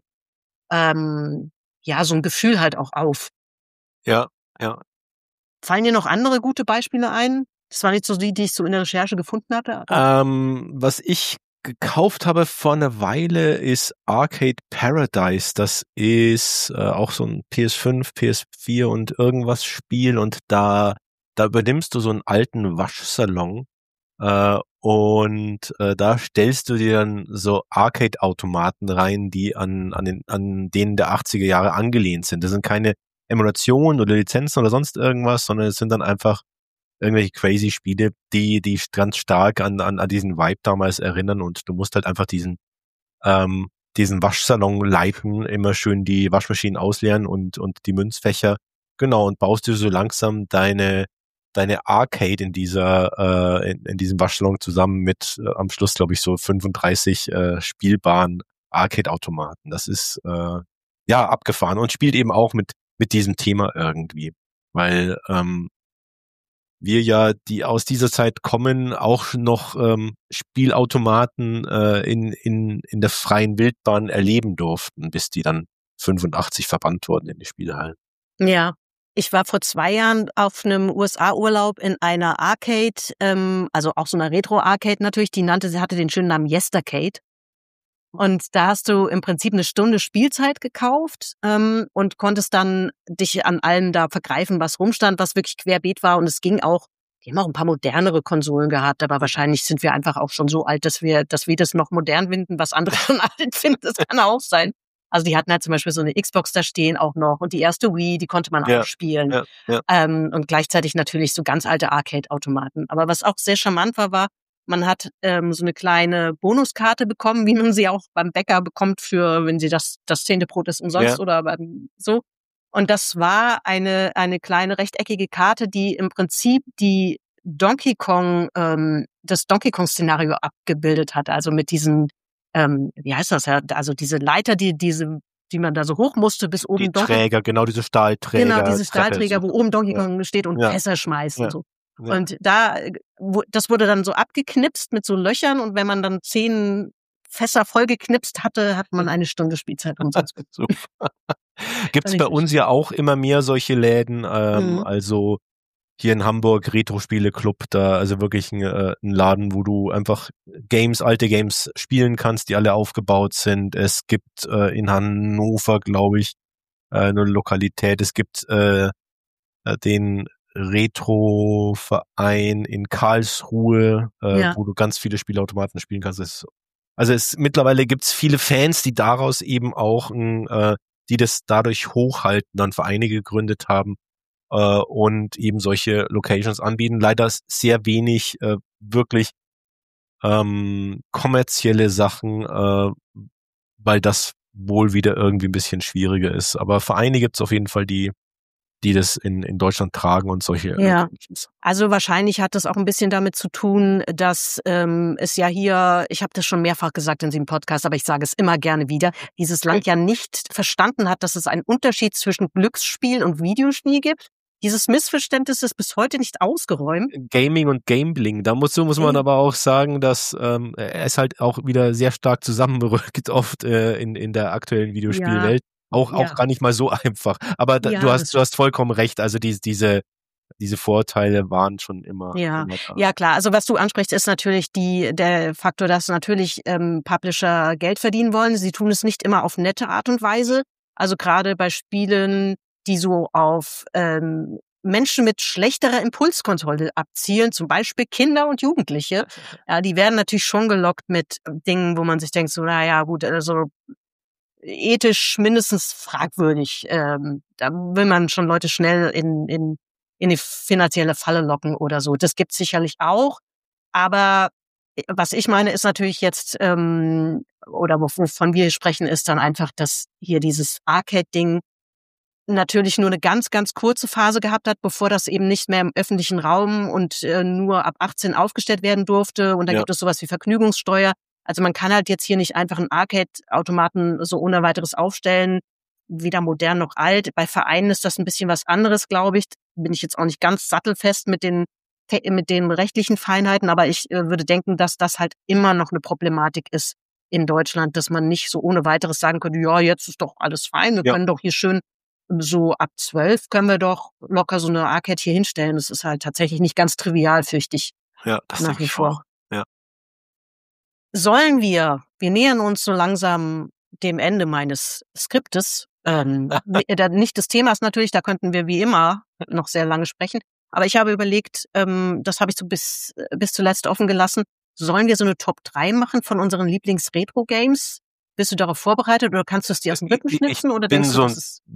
Speaker 4: ähm, ja, so ein Gefühl halt auch auf.
Speaker 5: Ja, ja.
Speaker 4: Fallen dir noch andere gute Beispiele ein? Das waren jetzt so die, die ich so in der Recherche gefunden hatte. Aber
Speaker 5: Ähm, was ich gekauft habe vor einer Weile ist Arcade Paradise. Das ist äh, auch so ein P S fünf, P S vier und irgendwas Spiel und da da übernimmst du so einen alten Waschsalon äh, und äh, da stellst du dir dann so Arcade-Automaten rein, die an an den an denen der achtziger Jahre angelehnt sind. Das sind keine Emulationen oder Lizenzen oder sonst irgendwas, sondern es sind dann einfach irgendwelche crazy Spiele, die die ganz stark an an an diesen Vibe damals erinnern und du musst halt einfach diesen ähm, diesen Waschsalon leiten, immer schön die Waschmaschinen ausleeren und und die Münzfächer, genau, und baust dir so langsam deine deine Arcade in dieser äh, in, in diesem Waschsalon zusammen mit äh, am Schluss glaube ich so fünfunddreißig äh, spielbaren Arcade-Automaten. Das ist äh, ja abgefahren und spielt eben auch mit mit diesem Thema irgendwie, weil ähm, wir ja, die aus dieser Zeit kommen, auch noch ähm, Spielautomaten äh, in in in der freien Wildbahn erleben durften, bis die dann fünfundachtzig verbannt wurden in die Spielhallen.
Speaker 4: ja, ich war vor zwei Jahren auf einem U S A-Urlaub in einer Arcade, ähm, also auch so einer Retro-Arcade natürlich, die nannte, sie hatte den schönen Namen Yestercade. Und da hast du im Prinzip eine Stunde Spielzeit gekauft ähm, und konntest dann dich an allem da vergreifen, was rumstand, was wirklich querbeet war. Und es ging auch, die haben auch ein paar modernere Konsolen gehabt, aber wahrscheinlich sind wir einfach auch schon so alt, dass wir, dass wir das noch modern finden, was andere schon alt finden. Das kann auch sein. Also die hatten halt zum Beispiel so eine Xbox da stehen auch noch und die erste Wii, die konnte man
Speaker 5: Ja,
Speaker 4: auch spielen.
Speaker 5: ja, ja.
Speaker 4: Ähm, und gleichzeitig natürlich so ganz alte Arcade-Automaten. Aber was auch sehr charmant war, war, man hat ähm, so eine kleine Bonuskarte bekommen, wie man sie auch beim Bäcker bekommt für, wenn sie das das zehnte Brot ist umsonst
Speaker 5: Ja.
Speaker 4: oder beim, so. Und das war eine eine kleine rechteckige Karte, die im Prinzip die Donkey Kong ähm, das Donkey Kong Szenario abgebildet hat. Also mit diesen ähm, wie heißt das ja? Also diese Leiter, die diese die man da so hoch musste bis oben
Speaker 5: Die
Speaker 4: Donkey
Speaker 5: Träger, genau diese Stahlträger.
Speaker 4: Genau, diese
Speaker 5: Treppe,
Speaker 4: Stahlträger,
Speaker 5: so.
Speaker 4: wo oben Donkey
Speaker 5: Ja.
Speaker 4: Kong steht und
Speaker 5: Ja.
Speaker 4: Fässer schmeißt
Speaker 5: Ja.
Speaker 4: und so.
Speaker 5: Ja.
Speaker 4: Und da, äh, wo- das wurde dann so abgeknipst mit so Löchern und wenn man dann zehn Fässer vollgeknipst hatte, hat man eine Stunde Spielzeit umsonst bekommen.
Speaker 5: Super. Gibt's
Speaker 4: Fand
Speaker 5: bei
Speaker 4: ich
Speaker 5: uns ja auch immer mehr solche Läden, ähm,
Speaker 4: Mhm.
Speaker 5: also hier in Hamburg Retro-Spiele-Club, da also wirklich ein, äh, ein Laden, wo du einfach Games, alte Games spielen kannst, die alle aufgebaut sind. Es gibt äh, in Hannover, glaube ich, äh, eine Lokalität. Es gibt äh, äh, den Retro-Verein in Karlsruhe, äh,
Speaker 4: Ja.
Speaker 5: wo du ganz viele Spielautomaten spielen kannst. Es, also es mittlerweile gibt's viele Fans, die daraus eben auch, ein, äh, die das dadurch hochhalten, dann Vereine gegründet haben äh, und eben solche Locations anbieten. Leider sehr wenig äh, wirklich ähm, kommerzielle Sachen, äh, weil das wohl wieder irgendwie ein bisschen schwieriger ist. Aber Vereine gibt's auf jeden Fall, die die das in, in Deutschland tragen und solche
Speaker 4: Ja.
Speaker 5: Locations.
Speaker 4: Also wahrscheinlich hat das auch ein bisschen damit zu tun, dass ähm, es ja hier, ich habe das schon mehrfach gesagt in diesem Podcast, aber ich sage es immer gerne wieder, dieses Land ja nicht verstanden hat, dass es einen Unterschied zwischen Glücksspiel und Videospiel gibt. Dieses Missverständnis ist bis heute nicht ausgeräumt.
Speaker 5: Gaming und Gambling, da muss, so muss man
Speaker 4: Mhm.
Speaker 5: aber auch sagen, dass ähm, es halt auch wieder sehr stark zusammenrückt oft äh, in, in der aktuellen Videospielwelt. Auch,
Speaker 4: Ja.
Speaker 5: auch gar nicht mal so einfach. Aber da,
Speaker 4: Ja,
Speaker 5: du
Speaker 4: das
Speaker 5: hast, du hast vollkommen recht. Also diese, diese, diese Vorteile waren schon immer,
Speaker 4: Ja.
Speaker 5: immer da.
Speaker 4: Ja, klar. Also was du ansprichst, ist natürlich die, der Faktor, dass natürlich ähm, Publisher Geld verdienen wollen. Sie tun es nicht immer auf nette Art und Weise. Also gerade bei Spielen, die so auf ähm, Menschen mit schlechterer Impulskontrolle abzielen, zum Beispiel Kinder und Jugendliche. Ja, die werden natürlich schon gelockt mit Dingen, wo man sich denkt, so, naja, gut, also ethisch mindestens fragwürdig. Ähm, da will man schon Leute schnell in, in, in die finanzielle Falle locken oder so. Das gibt's sicherlich auch. Aber was ich meine, ist natürlich jetzt, ähm, oder wovon wir sprechen, ist dann einfach, dass hier dieses Arcade-Ding natürlich nur eine ganz, ganz kurze Phase gehabt hat, bevor das eben nicht mehr im öffentlichen Raum und äh, nur ab achtzehn aufgestellt werden durfte. Und da
Speaker 5: Ja.
Speaker 4: gibt es sowas wie Vergnügungssteuer. Also man kann halt jetzt hier nicht einfach einen Arcade-Automaten so ohne weiteres aufstellen, weder modern noch alt. Bei Vereinen ist das ein bisschen was anderes, glaube ich. Bin ich jetzt auch nicht ganz sattelfest mit den mit den rechtlichen Feinheiten, aber ich äh, würde denken, dass das halt immer noch eine Problematik ist in Deutschland, dass man nicht so ohne weiteres sagen könnte, ja, jetzt ist doch alles fein, wir
Speaker 5: Ja.
Speaker 4: können doch hier schön so ab zwölf können wir doch locker so eine Arcade hier hinstellen. Das ist halt tatsächlich nicht ganz trivial, fürchte ich,
Speaker 5: Ja, das
Speaker 4: nach
Speaker 5: denke
Speaker 4: wie
Speaker 5: ich
Speaker 4: vor.
Speaker 5: auch. Ja.
Speaker 4: Sollen wir, wir nähern uns so langsam dem Ende meines Skriptes, ähm, nicht des Themas natürlich, da könnten wir wie immer noch sehr lange sprechen, aber ich habe überlegt, ähm, das habe ich so bis, bis zuletzt offen gelassen, sollen wir so eine Top drei machen von unseren Lieblings-Retro-Games? Bist du darauf vorbereitet oder kannst du es dir aus dem Rücken schnipsen? Oder
Speaker 5: bin
Speaker 4: denkst
Speaker 5: so
Speaker 4: du,
Speaker 5: ein,
Speaker 4: das ist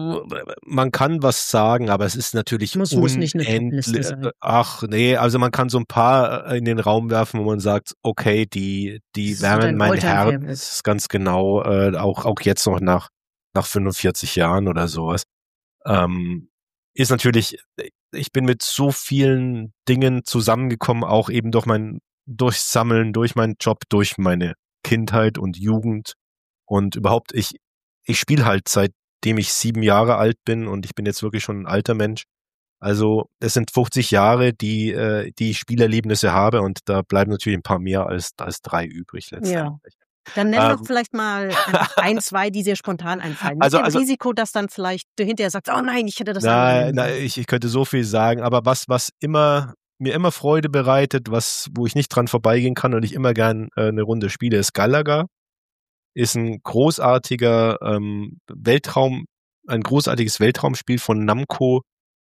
Speaker 5: man kann was sagen, aber es ist natürlich
Speaker 4: Muss- muss nicht eine
Speaker 5: unendlich.
Speaker 4: Topliste sein.
Speaker 5: Ach nee, also man kann so ein paar in den Raum werfen, wo man sagt, okay, die die
Speaker 4: Das ist so
Speaker 5: wärmen
Speaker 4: dein
Speaker 5: mein
Speaker 4: All-Time-Favorite.
Speaker 5: Herz ganz genau, äh, auch auch jetzt noch nach nach fünfundvierzig Jahren oder sowas. Ähm, ist natürlich, ich bin mit so vielen Dingen zusammengekommen, auch eben durch mein durchs Sammeln, durch meinen Job, durch meine Kindheit und Jugend. Und überhaupt, ich, ich spiele halt seitdem ich sieben Jahre alt bin und ich bin jetzt wirklich schon ein alter Mensch. Also es sind fünfzig Jahre, die, äh, die ich Spielerlebnisse habe und da bleiben natürlich ein paar mehr als, als drei übrig letztendlich.
Speaker 4: Dann nenn
Speaker 5: Ähm.
Speaker 4: doch vielleicht mal einfach ein, zwei, die dir spontan einfallen. Mit
Speaker 5: Also-
Speaker 4: dem
Speaker 5: also-
Speaker 4: Risiko, dass dann vielleicht du hinterher sagst, oh nein, ich hätte das
Speaker 5: Nein,
Speaker 4: andere nennen
Speaker 5: nein,
Speaker 4: sollen.
Speaker 5: ich, ich könnte so viel sagen, aber was, was immer, mir immer Freude bereitet, was, wo ich nicht dran vorbeigehen kann und ich immer gern äh, eine Runde spiele, ist Galaga. Ist ein großartiger ähm, Weltraum, ein großartiges Weltraumspiel von Namco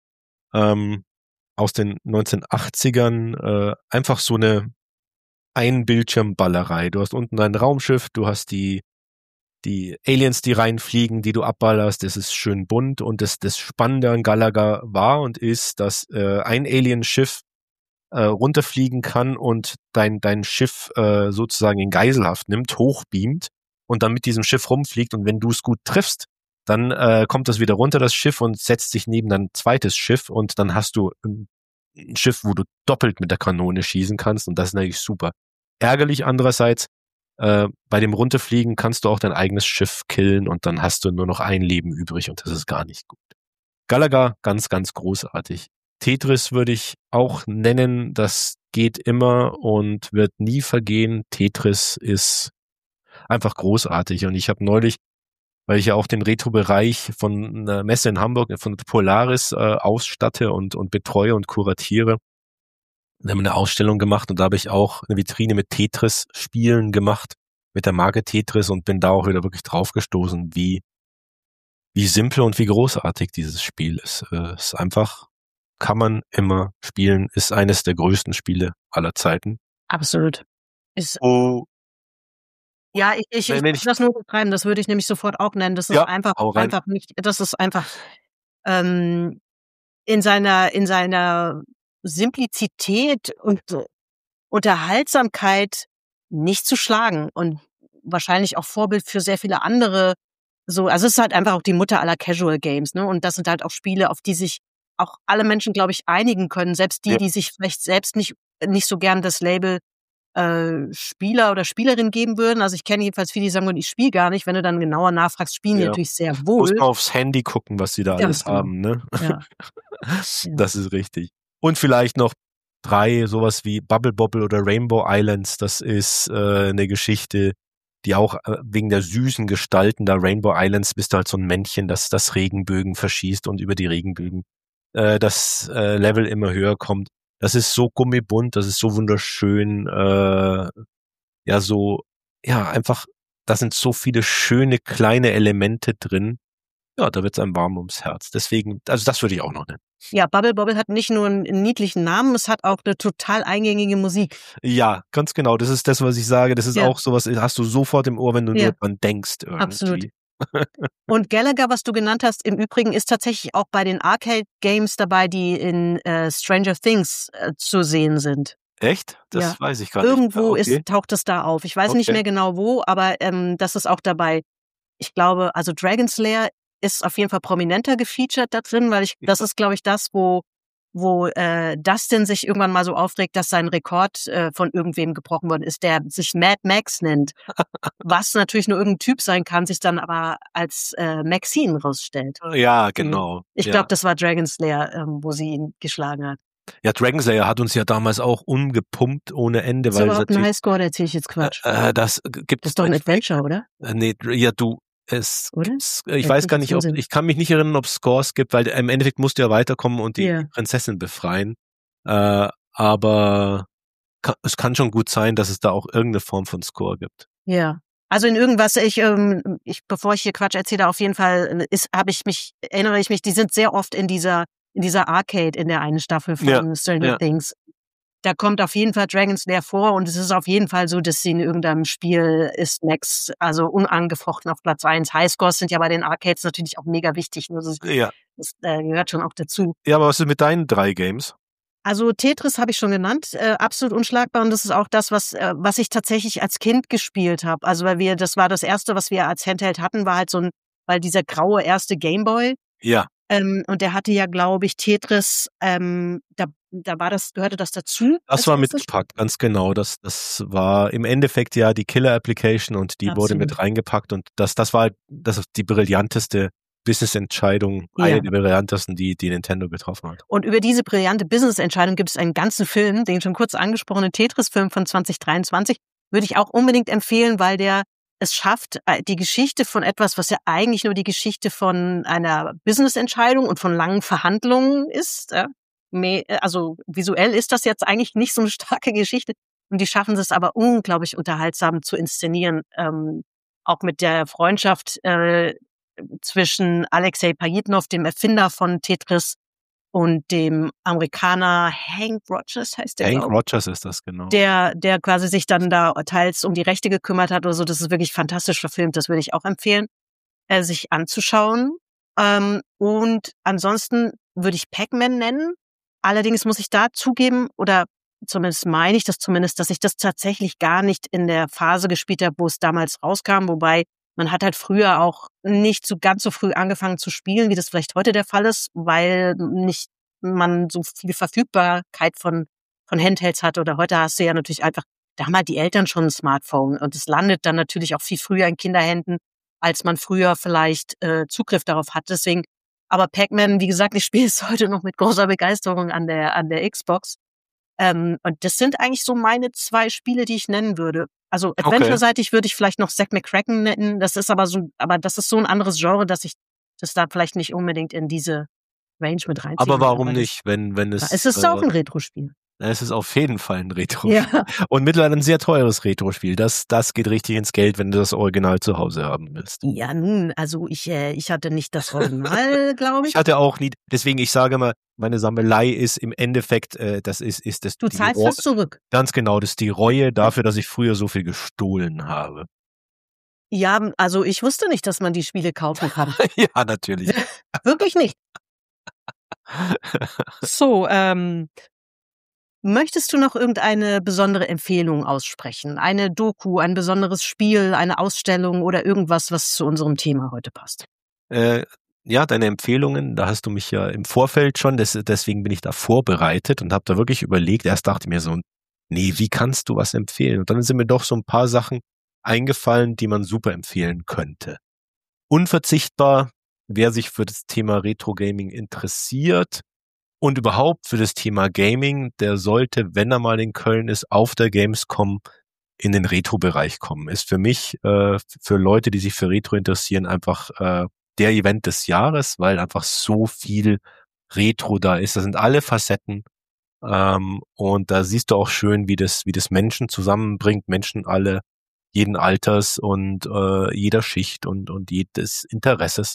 Speaker 5: ähm, aus den neunzehnhundertachtzigern. Äh, einfach so eine Einbildschirmballerei. Du hast unten ein Raumschiff, du hast die die Aliens, die reinfliegen, die du abballerst. Das ist schön bunt und das, das Spannende an Galaga war und ist, dass äh, ein Alienschiff äh, runterfliegen kann und dein dein Schiff äh, sozusagen in Geiselhaft nimmt, hochbeamt und dann mit diesem Schiff rumfliegt und wenn du es gut triffst, dann äh, kommt das wieder runter, das Schiff, und setzt sich neben dein zweites Schiff und dann hast du ein, ein Schiff, wo du doppelt mit der Kanone schießen kannst und das ist natürlich super. Ärgerlich andererseits, äh, bei dem Runterfliegen kannst du auch dein eigenes Schiff killen und dann hast du nur noch ein Leben übrig und das ist gar nicht gut. Galaga, ganz, ganz großartig. Tetris würde ich auch nennen, das geht immer und wird nie vergehen. Tetris ist einfach großartig und ich habe neulich, weil ich ja auch den Retro-Bereich von einer Messe in Hamburg, von Polaris äh, ausstatte und, und betreue und kuratiere, wir haben eine Ausstellung gemacht und da habe ich auch eine Vitrine mit Tetris-Spielen gemacht, mit der Marke Tetris und bin da auch wieder wirklich draufgestoßen, wie wie simpel und wie großartig dieses Spiel ist. Es ist einfach, kann man immer spielen, ist eines der größten Spiele aller Zeiten.
Speaker 4: Absolut. Ist,
Speaker 5: Oh,
Speaker 4: ja, ich, ich, ich
Speaker 5: wenn
Speaker 4: würde
Speaker 5: ich-
Speaker 4: das nur beschreiben, das würde ich nämlich sofort auch nennen. Das ist
Speaker 5: Ja,
Speaker 4: einfach,
Speaker 5: hau rein.
Speaker 4: einfach nicht, das ist einfach ähm, in seiner, in seiner Simplizität und äh, Unterhaltsamkeit nicht zu schlagen und wahrscheinlich auch Vorbild für sehr viele andere. So, also es ist halt einfach auch die Mutter aller Casual Games, ne? Und das sind halt auch Spiele, auf die sich auch alle Menschen, glaube ich, einigen können. Selbst die,
Speaker 5: Ja.
Speaker 4: die sich vielleicht selbst nicht nicht so gern das Label äh, Spieler oder Spielerin geben würden. Also ich kenne jedenfalls viele, die sagen, ich spiele gar nicht. Wenn du dann genauer nachfragst, spielen die
Speaker 5: Ja.
Speaker 4: natürlich sehr
Speaker 5: Muss
Speaker 4: wohl.
Speaker 5: man aufs Handy gucken, was sie da
Speaker 4: Ganz
Speaker 5: alles
Speaker 4: genau.
Speaker 5: haben, ne?
Speaker 4: Ja.
Speaker 5: Das ist richtig. Und vielleicht noch drei, sowas wie Bubble Bobble oder Rainbow Islands, das ist äh, eine Geschichte, die auch äh, wegen der süßen Gestalten da Rainbow Islands bist du halt so ein Männchen, das das Regenbögen verschießt und über die Regenbögen äh, das äh, Level immer höher kommt. Das ist so gummibunt, das ist so wunderschön, äh, ja so, ja einfach, da sind so viele schöne kleine Elemente drin, ja, da wird es einem warm ums Herz. Deswegen, also das würde ich auch noch nennen.
Speaker 4: Ja, Bubble Bobble hat nicht nur einen niedlichen Namen, es hat auch eine total eingängige Musik.
Speaker 5: Ja, ganz genau. Das ist das, was ich sage. Das ist
Speaker 4: Ja.
Speaker 5: auch sowas, hast du sofort im Ohr, wenn du
Speaker 4: Ja.
Speaker 5: nur dran denkst. Irgendwie.
Speaker 4: Absolut. Und Gallagher, was du genannt hast, im Übrigen ist tatsächlich auch bei den Arcade-Games dabei, die in äh, Stranger Things äh, zu sehen sind.
Speaker 5: Echt? Das
Speaker 4: Ja.
Speaker 5: weiß ich gar nicht.
Speaker 4: Irgendwo
Speaker 5: Okay.
Speaker 4: ist, taucht es da auf. Ich weiß
Speaker 5: Okay.
Speaker 4: nicht mehr genau wo, aber ähm, das ist auch dabei. Ich glaube, also Dragon's Lair ist auf jeden Fall prominenter gefeatured da drin, weil ich, das ist, glaube ich, das, wo wo äh, Dustin sich irgendwann mal so aufregt, dass sein Rekord äh, von irgendwem gebrochen worden ist, der sich Mad Max nennt. Was natürlich nur irgendein Typ sein kann, sich dann aber als äh, Maxine rausstellt.
Speaker 5: Ja, genau.
Speaker 4: Ich
Speaker 5: ja.
Speaker 4: glaube, das war Dragon's Lair, ähm, wo sie ihn geschlagen hat.
Speaker 5: Ja, Dragon Slayer hat uns ja damals auch umgepumpt ohne Ende.
Speaker 4: Das ist
Speaker 5: weil
Speaker 4: überhaupt ein
Speaker 5: natürlich-
Speaker 4: Highscore, da erzähle ich jetzt Quatsch.
Speaker 5: Äh, das gibt
Speaker 4: Das ist doch ein Adventure, oder?
Speaker 5: Äh, nee, ja, du, es,
Speaker 4: Oder?
Speaker 5: es ich
Speaker 4: Jetzt
Speaker 5: weiß gar nicht, ob,
Speaker 4: Unsinn.
Speaker 5: ich kann mich nicht erinnern, ob es Scores gibt, weil im Endeffekt musst du ja weiterkommen und die
Speaker 4: Ja.
Speaker 5: Prinzessin befreien. Äh, aber ka- es kann schon gut sein, dass es da auch irgendeine Form von Score gibt.
Speaker 4: Ja. Also in irgendwas, ich, ähm, ich, bevor ich hier Quatsch erzähle, auf jeden Fall ist, habe ich mich, erinnere ich mich, die sind sehr oft in dieser, in dieser Arcade in der einen Staffel von
Speaker 5: Ja,
Speaker 4: Stranger
Speaker 5: ja.
Speaker 4: Things. Da kommt auf jeden Fall Dragon's Lair vor und es ist auf jeden Fall so, dass sie in irgendeinem Spiel ist Max, also unangefochten auf Platz eins. Highscores sind ja bei den Arcades natürlich auch mega wichtig. Ne? Das,
Speaker 5: Ja.
Speaker 4: das äh, gehört schon auch dazu.
Speaker 5: Ja, aber was ist mit deinen drei Games?
Speaker 4: Also Tetris habe ich schon genannt, äh, absolut unschlagbar und das ist auch das, was äh, was ich tatsächlich als Kind gespielt habe. Also weil wir, das war das erste, was wir als Handheld hatten, war halt so ein, weil dieser graue erste Gameboy
Speaker 5: Ja.
Speaker 4: ähm, und der hatte ja, glaube ich, Tetris. Ähm, da da war das, gehörte das dazu?
Speaker 5: Das
Speaker 4: als
Speaker 5: war
Speaker 4: erstes?
Speaker 5: mitgepackt, ganz genau. Das, das war im Endeffekt ja die Killer-Application und die wurde
Speaker 4: Absolut.
Speaker 5: mit reingepackt und das, das war das ist die brillanteste Business-Entscheidung,
Speaker 4: Ja.
Speaker 5: eine der brillantesten, die, die Nintendo getroffen hat.
Speaker 4: Und über diese brillante Business-Entscheidung gibt es einen ganzen Film, den schon kurz angesprochenen Tetris-Film von zwanzig dreiundzwanzig, würde ich auch unbedingt empfehlen, weil der es schafft, die Geschichte von etwas, was ja eigentlich nur die Geschichte von einer Business-Entscheidung und von langen Verhandlungen ist. Ja. Also visuell ist das jetzt eigentlich nicht so eine starke Geschichte. Und die schaffen es aber unglaublich unterhaltsam zu inszenieren. Ähm, auch mit der Freundschaft äh, zwischen Alexei Pajitnov, dem Erfinder von Tetris, und dem Amerikaner Hank Rogers heißt der.
Speaker 5: Hank
Speaker 4: glaub.
Speaker 5: Rogers ist das, genau.
Speaker 4: Der, der quasi sich dann da teils um die Rechte gekümmert hat oder so. Das ist wirklich fantastisch verfilmt. Das würde ich auch empfehlen, äh, sich anzuschauen. Ähm, und ansonsten würde ich Pac-Man nennen. Allerdings muss ich da zugeben, oder zumindest meine ich das zumindest, dass ich das tatsächlich gar nicht in der Phase gespielt habe, wo es damals rauskam. Wobei man hat halt früher auch nicht so ganz so früh angefangen zu spielen, wie das vielleicht heute der Fall ist, weil nicht man so viel Verfügbarkeit von von Handhelds hat. Oder heute hast du ja natürlich einfach, da haben halt die Eltern schon ein Smartphone und es landet dann natürlich auch viel früher in Kinderhänden, als man früher vielleicht äh, Zugriff darauf hat. Deswegen, aber Pac-Man, wie gesagt, ich spiele es heute noch mit großer Begeisterung an der an der Xbox. Ähm, und das sind eigentlich so meine zwei Spiele, die ich nennen würde. Also Adventure-seitig würde ich vielleicht noch Zack McCracken nennen. Das ist aber so, aber das ist so ein anderes Genre, dass ich das da vielleicht nicht unbedingt in diese Range mit reinziehe.
Speaker 5: Aber warum nicht, wenn wenn es
Speaker 4: Es ist
Speaker 5: äh,
Speaker 4: auch ein Retro-Spiel.
Speaker 5: es ist auf jeden Fall ein Retro.
Speaker 4: Ja.
Speaker 5: Und mittlerweile ein sehr teures Retro-Spiel. Das das geht richtig ins Geld, wenn du das Original zu Hause haben willst.
Speaker 4: Ja, nun, also ich äh, ich hatte nicht das Original, glaube ich.
Speaker 5: Ich hatte auch nie, deswegen ich sage mal, meine Sammelei ist im Endeffekt, äh, das ist ist das
Speaker 4: Du
Speaker 5: die
Speaker 4: zahlst
Speaker 5: Ro-
Speaker 4: das zurück.
Speaker 5: Ganz genau, das ist die Reue dafür, dass ich früher so viel gestohlen habe.
Speaker 4: Ja, also ich wusste nicht, dass man die Spiele kaufen kann.
Speaker 5: Ja, natürlich.
Speaker 4: Wirklich nicht. So, ähm, möchtest du noch irgendeine besondere Empfehlung aussprechen? Eine Doku, ein besonderes Spiel, eine Ausstellung oder irgendwas, was zu unserem Thema heute passt?
Speaker 5: Äh, ja, deine Empfehlungen, da hast du mich ja im Vorfeld schon, des, deswegen bin ich da vorbereitet und habe da wirklich überlegt. Erst dachte ich mir so, nee, wie kannst du was empfehlen? Und dann sind mir doch so ein paar Sachen eingefallen, die man super empfehlen könnte. Unverzichtbar, wer sich für das Thema Retro-Gaming interessiert und überhaupt für das Thema Gaming, der sollte, wenn er mal in Köln ist, auf der Gamescom in den Retro-Bereich kommen. Ist für mich, äh, für Leute, die sich für Retro interessieren, einfach äh, der Event des Jahres, weil einfach so viel Retro da ist. Da sind alle Facetten ähm, und da siehst du auch schön, wie das, wie das Menschen zusammenbringt, Menschen alle, jeden Alters und äh, jeder Schicht und und jedes Interesses.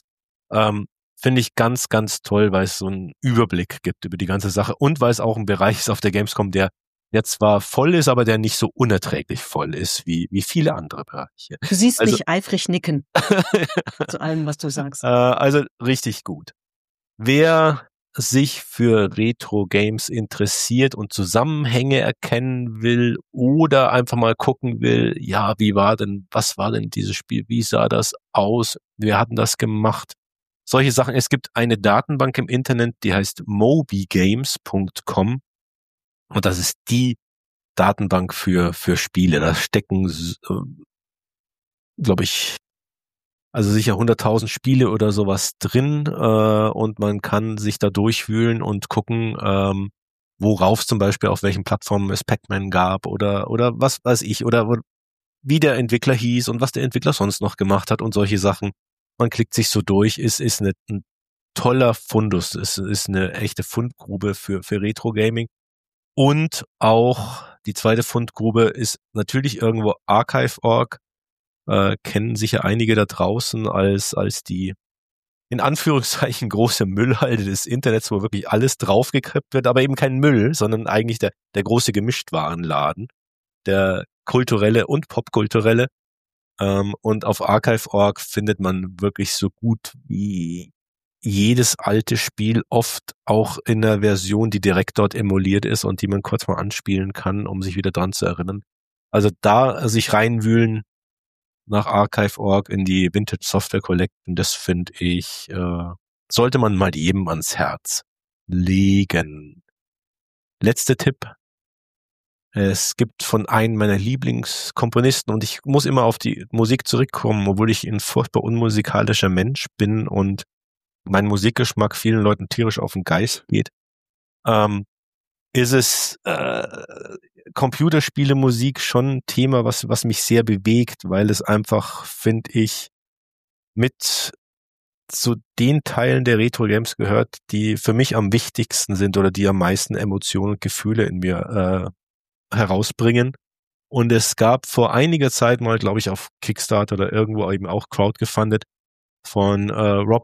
Speaker 5: Ähm, Finde ich ganz, ganz toll, weil es so einen Überblick gibt über die ganze Sache und weil es auch ein Bereich ist auf der Gamescom, der der zwar voll ist, aber der nicht so unerträglich voll ist wie wie viele andere Bereiche.
Speaker 4: Du siehst
Speaker 5: Also,
Speaker 4: mich eifrig nicken zu allem, was du sagst.
Speaker 5: äh, also richtig gut. Wer sich für Retro-Games interessiert und Zusammenhänge erkennen will oder einfach mal gucken will, ja, wie war denn, was war denn dieses Spiel, wie sah das aus, wer hat denn das gemacht? Solche Sachen. Es gibt eine Datenbank im Internet, die heißt mobygames punkt com und das ist die Datenbank für für Spiele. Da stecken, äh, glaube ich, also sicher hunderttausend Spiele oder sowas drin äh, und man kann sich da durchwühlen und gucken, ähm, worauf zum Beispiel, auf welchen Plattformen es Pac-Man gab oder oder was weiß ich oder wie der Entwickler hieß und was der Entwickler sonst noch gemacht hat und solche Sachen. Man klickt sich so durch, ist ist eine, ein toller Fundus, ist ist eine echte Fundgrube für für Retro-Gaming. Und auch die zweite Fundgrube ist natürlich irgendwo archive punkt org. Äh, kennen sicher einige da draußen als als die in Anführungszeichen große Müllhalde des Internets, wo wirklich alles draufgekrippt wird, aber eben kein Müll, sondern eigentlich der der große Gemischtwarenladen, der kulturelle und popkulturelle. Ähm, und auf archive punkt org findet man wirklich so gut wie jedes alte Spiel, oft auch in einer Version, die direkt dort emuliert ist und die man kurz mal anspielen kann, um sich wieder dran zu erinnern. Also da sich reinwühlen nach archive punkt org in die Vintage Software Collection, das finde ich, äh, sollte man mal jedem ans Herz legen. Letzter Tipp. Es gibt von einem meiner Lieblingskomponisten und ich muss immer auf die Musik zurückkommen, obwohl ich ein furchtbar unmusikalischer Mensch bin und mein Musikgeschmack vielen Leuten tierisch auf den Geist geht. Ähm, ist es äh, Computerspiele-Musik schon ein Thema, was was mich sehr bewegt, weil es einfach, finde ich, mit zu den Teilen der Retro-Games gehört, die für mich am wichtigsten sind oder die am meisten Emotionen und Gefühle in mir äh, herausbringen. Und es gab vor einiger Zeit mal, glaube ich, auf Kickstarter oder irgendwo eben auch crowdgefundet von äh, Rob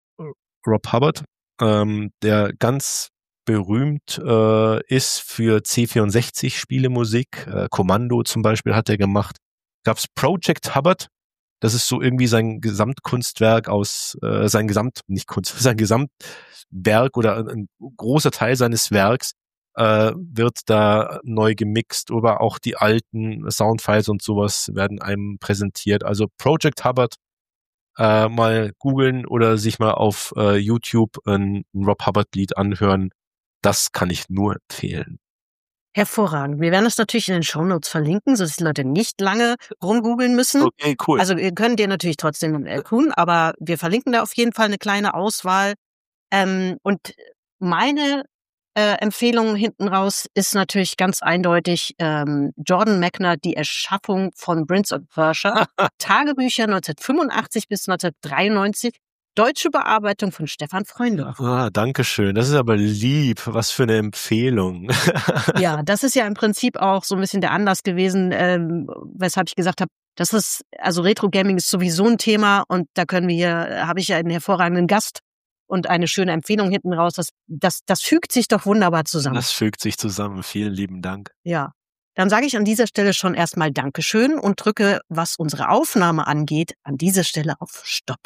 Speaker 5: Rob Hubbard, ähm, der ganz berühmt äh, ist für C vierundsechzig Spielemusik. Äh, Kommando zum Beispiel hat er gemacht. Gab's Project Hubbard. Das ist so irgendwie sein Gesamtkunstwerk aus, äh, sein Gesamt, nicht Kunst, sein Gesamtwerk oder ein, ein großer Teil seines Werks äh, wird da neu gemixt, oder auch die alten Soundfiles und sowas werden einem präsentiert. Also Project Hubbard äh, mal googeln oder sich mal auf äh, YouTube ein, ein Rob Hubbard Lied anhören. Das kann ich nur empfehlen.
Speaker 4: Hervorragend. Wir werden das natürlich in den Shownotes verlinken, sodass die Leute nicht lange rumgoogeln müssen.
Speaker 5: Okay, cool.
Speaker 4: Also ihr könnt ihr natürlich trotzdem äh, tun, aber wir verlinken da auf jeden Fall eine kleine Auswahl. Ähm, und meine äh, Empfehlung hinten raus ist natürlich ganz eindeutig ähm, Jordan Mechner, die Erschaffung von Prince of Persia, Tagebücher neunzehnhundertfünfundachtzig bis neunzehnhundertdreiundneunzig, deutsche Bearbeitung von Stefan Freundorf.
Speaker 5: Ah, danke schön. Das ist aber lieb. Was für eine Empfehlung.
Speaker 4: Ja, das ist ja im Prinzip auch so ein bisschen der Anlass gewesen, ähm, weshalb ich gesagt habe, das ist, also Retro-Gaming ist sowieso ein Thema und da können wir hier, habe ich ja einen hervorragenden Gast und eine schöne Empfehlung hinten raus. Das, das, das fügt sich doch wunderbar zusammen.
Speaker 5: Das fügt sich zusammen. Vielen lieben Dank.
Speaker 4: Ja, dann sage ich an dieser Stelle schon erstmal Dankeschön und drücke, was unsere Aufnahme angeht, an dieser Stelle auf Stopp.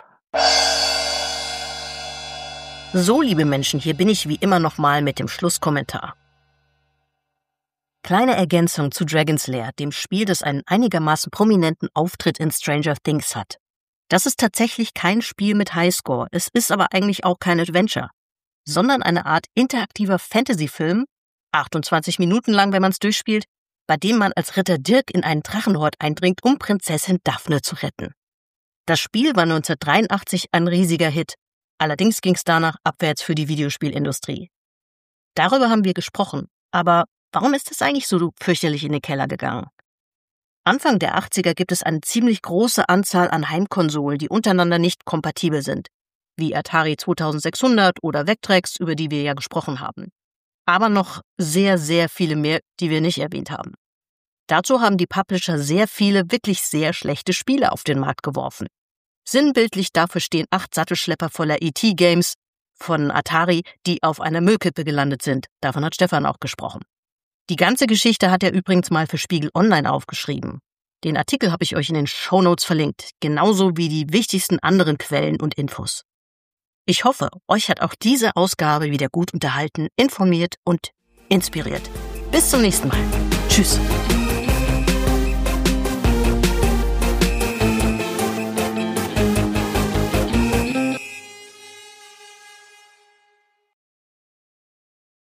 Speaker 3: So, liebe Menschen, hier bin ich wie immer nochmal mit dem Schlusskommentar. Kleine Ergänzung zu Dragon's Lair, dem Spiel, das einen einigermaßen prominenten Auftritt in Stranger Things hat. Das ist tatsächlich kein Spiel mit Highscore, es ist aber eigentlich auch kein Adventure, sondern eine Art interaktiver Fantasy-Film, achtundzwanzig Minuten lang, wenn man es durchspielt, bei dem man als Ritter Dirk in einen Drachenhort eindringt, um Prinzessin Daphne zu retten. Das Spiel war neunzehnhundertdreiundachtzig ein riesiger Hit. Allerdings ging es danach abwärts für die Videospielindustrie. Darüber haben wir gesprochen, aber warum ist es eigentlich so fürchterlich in den Keller gegangen? Anfang der achtziger gibt es eine ziemlich große Anzahl an Heimkonsolen, die untereinander nicht kompatibel sind, wie Atari zweitausendsechshundert oder Vectrex, über die wir ja gesprochen haben. Aber noch sehr, sehr viele mehr, die wir nicht erwähnt haben. Dazu haben die Publisher sehr viele wirklich sehr schlechte Spiele auf den Markt geworfen. Sinnbildlich dafür stehen acht Sattelschlepper voller E T-Games von Atari, die auf einer Müllkippe gelandet sind. Davon hat Stefan auch gesprochen. Die ganze Geschichte hat er übrigens mal für Spiegel Online aufgeschrieben. Den Artikel habe ich euch in den Shownotes verlinkt, genauso wie die wichtigsten anderen Quellen und Infos. Ich hoffe, euch hat auch diese Ausgabe wieder gut unterhalten, informiert und inspiriert. Bis zum nächsten Mal. Tschüss.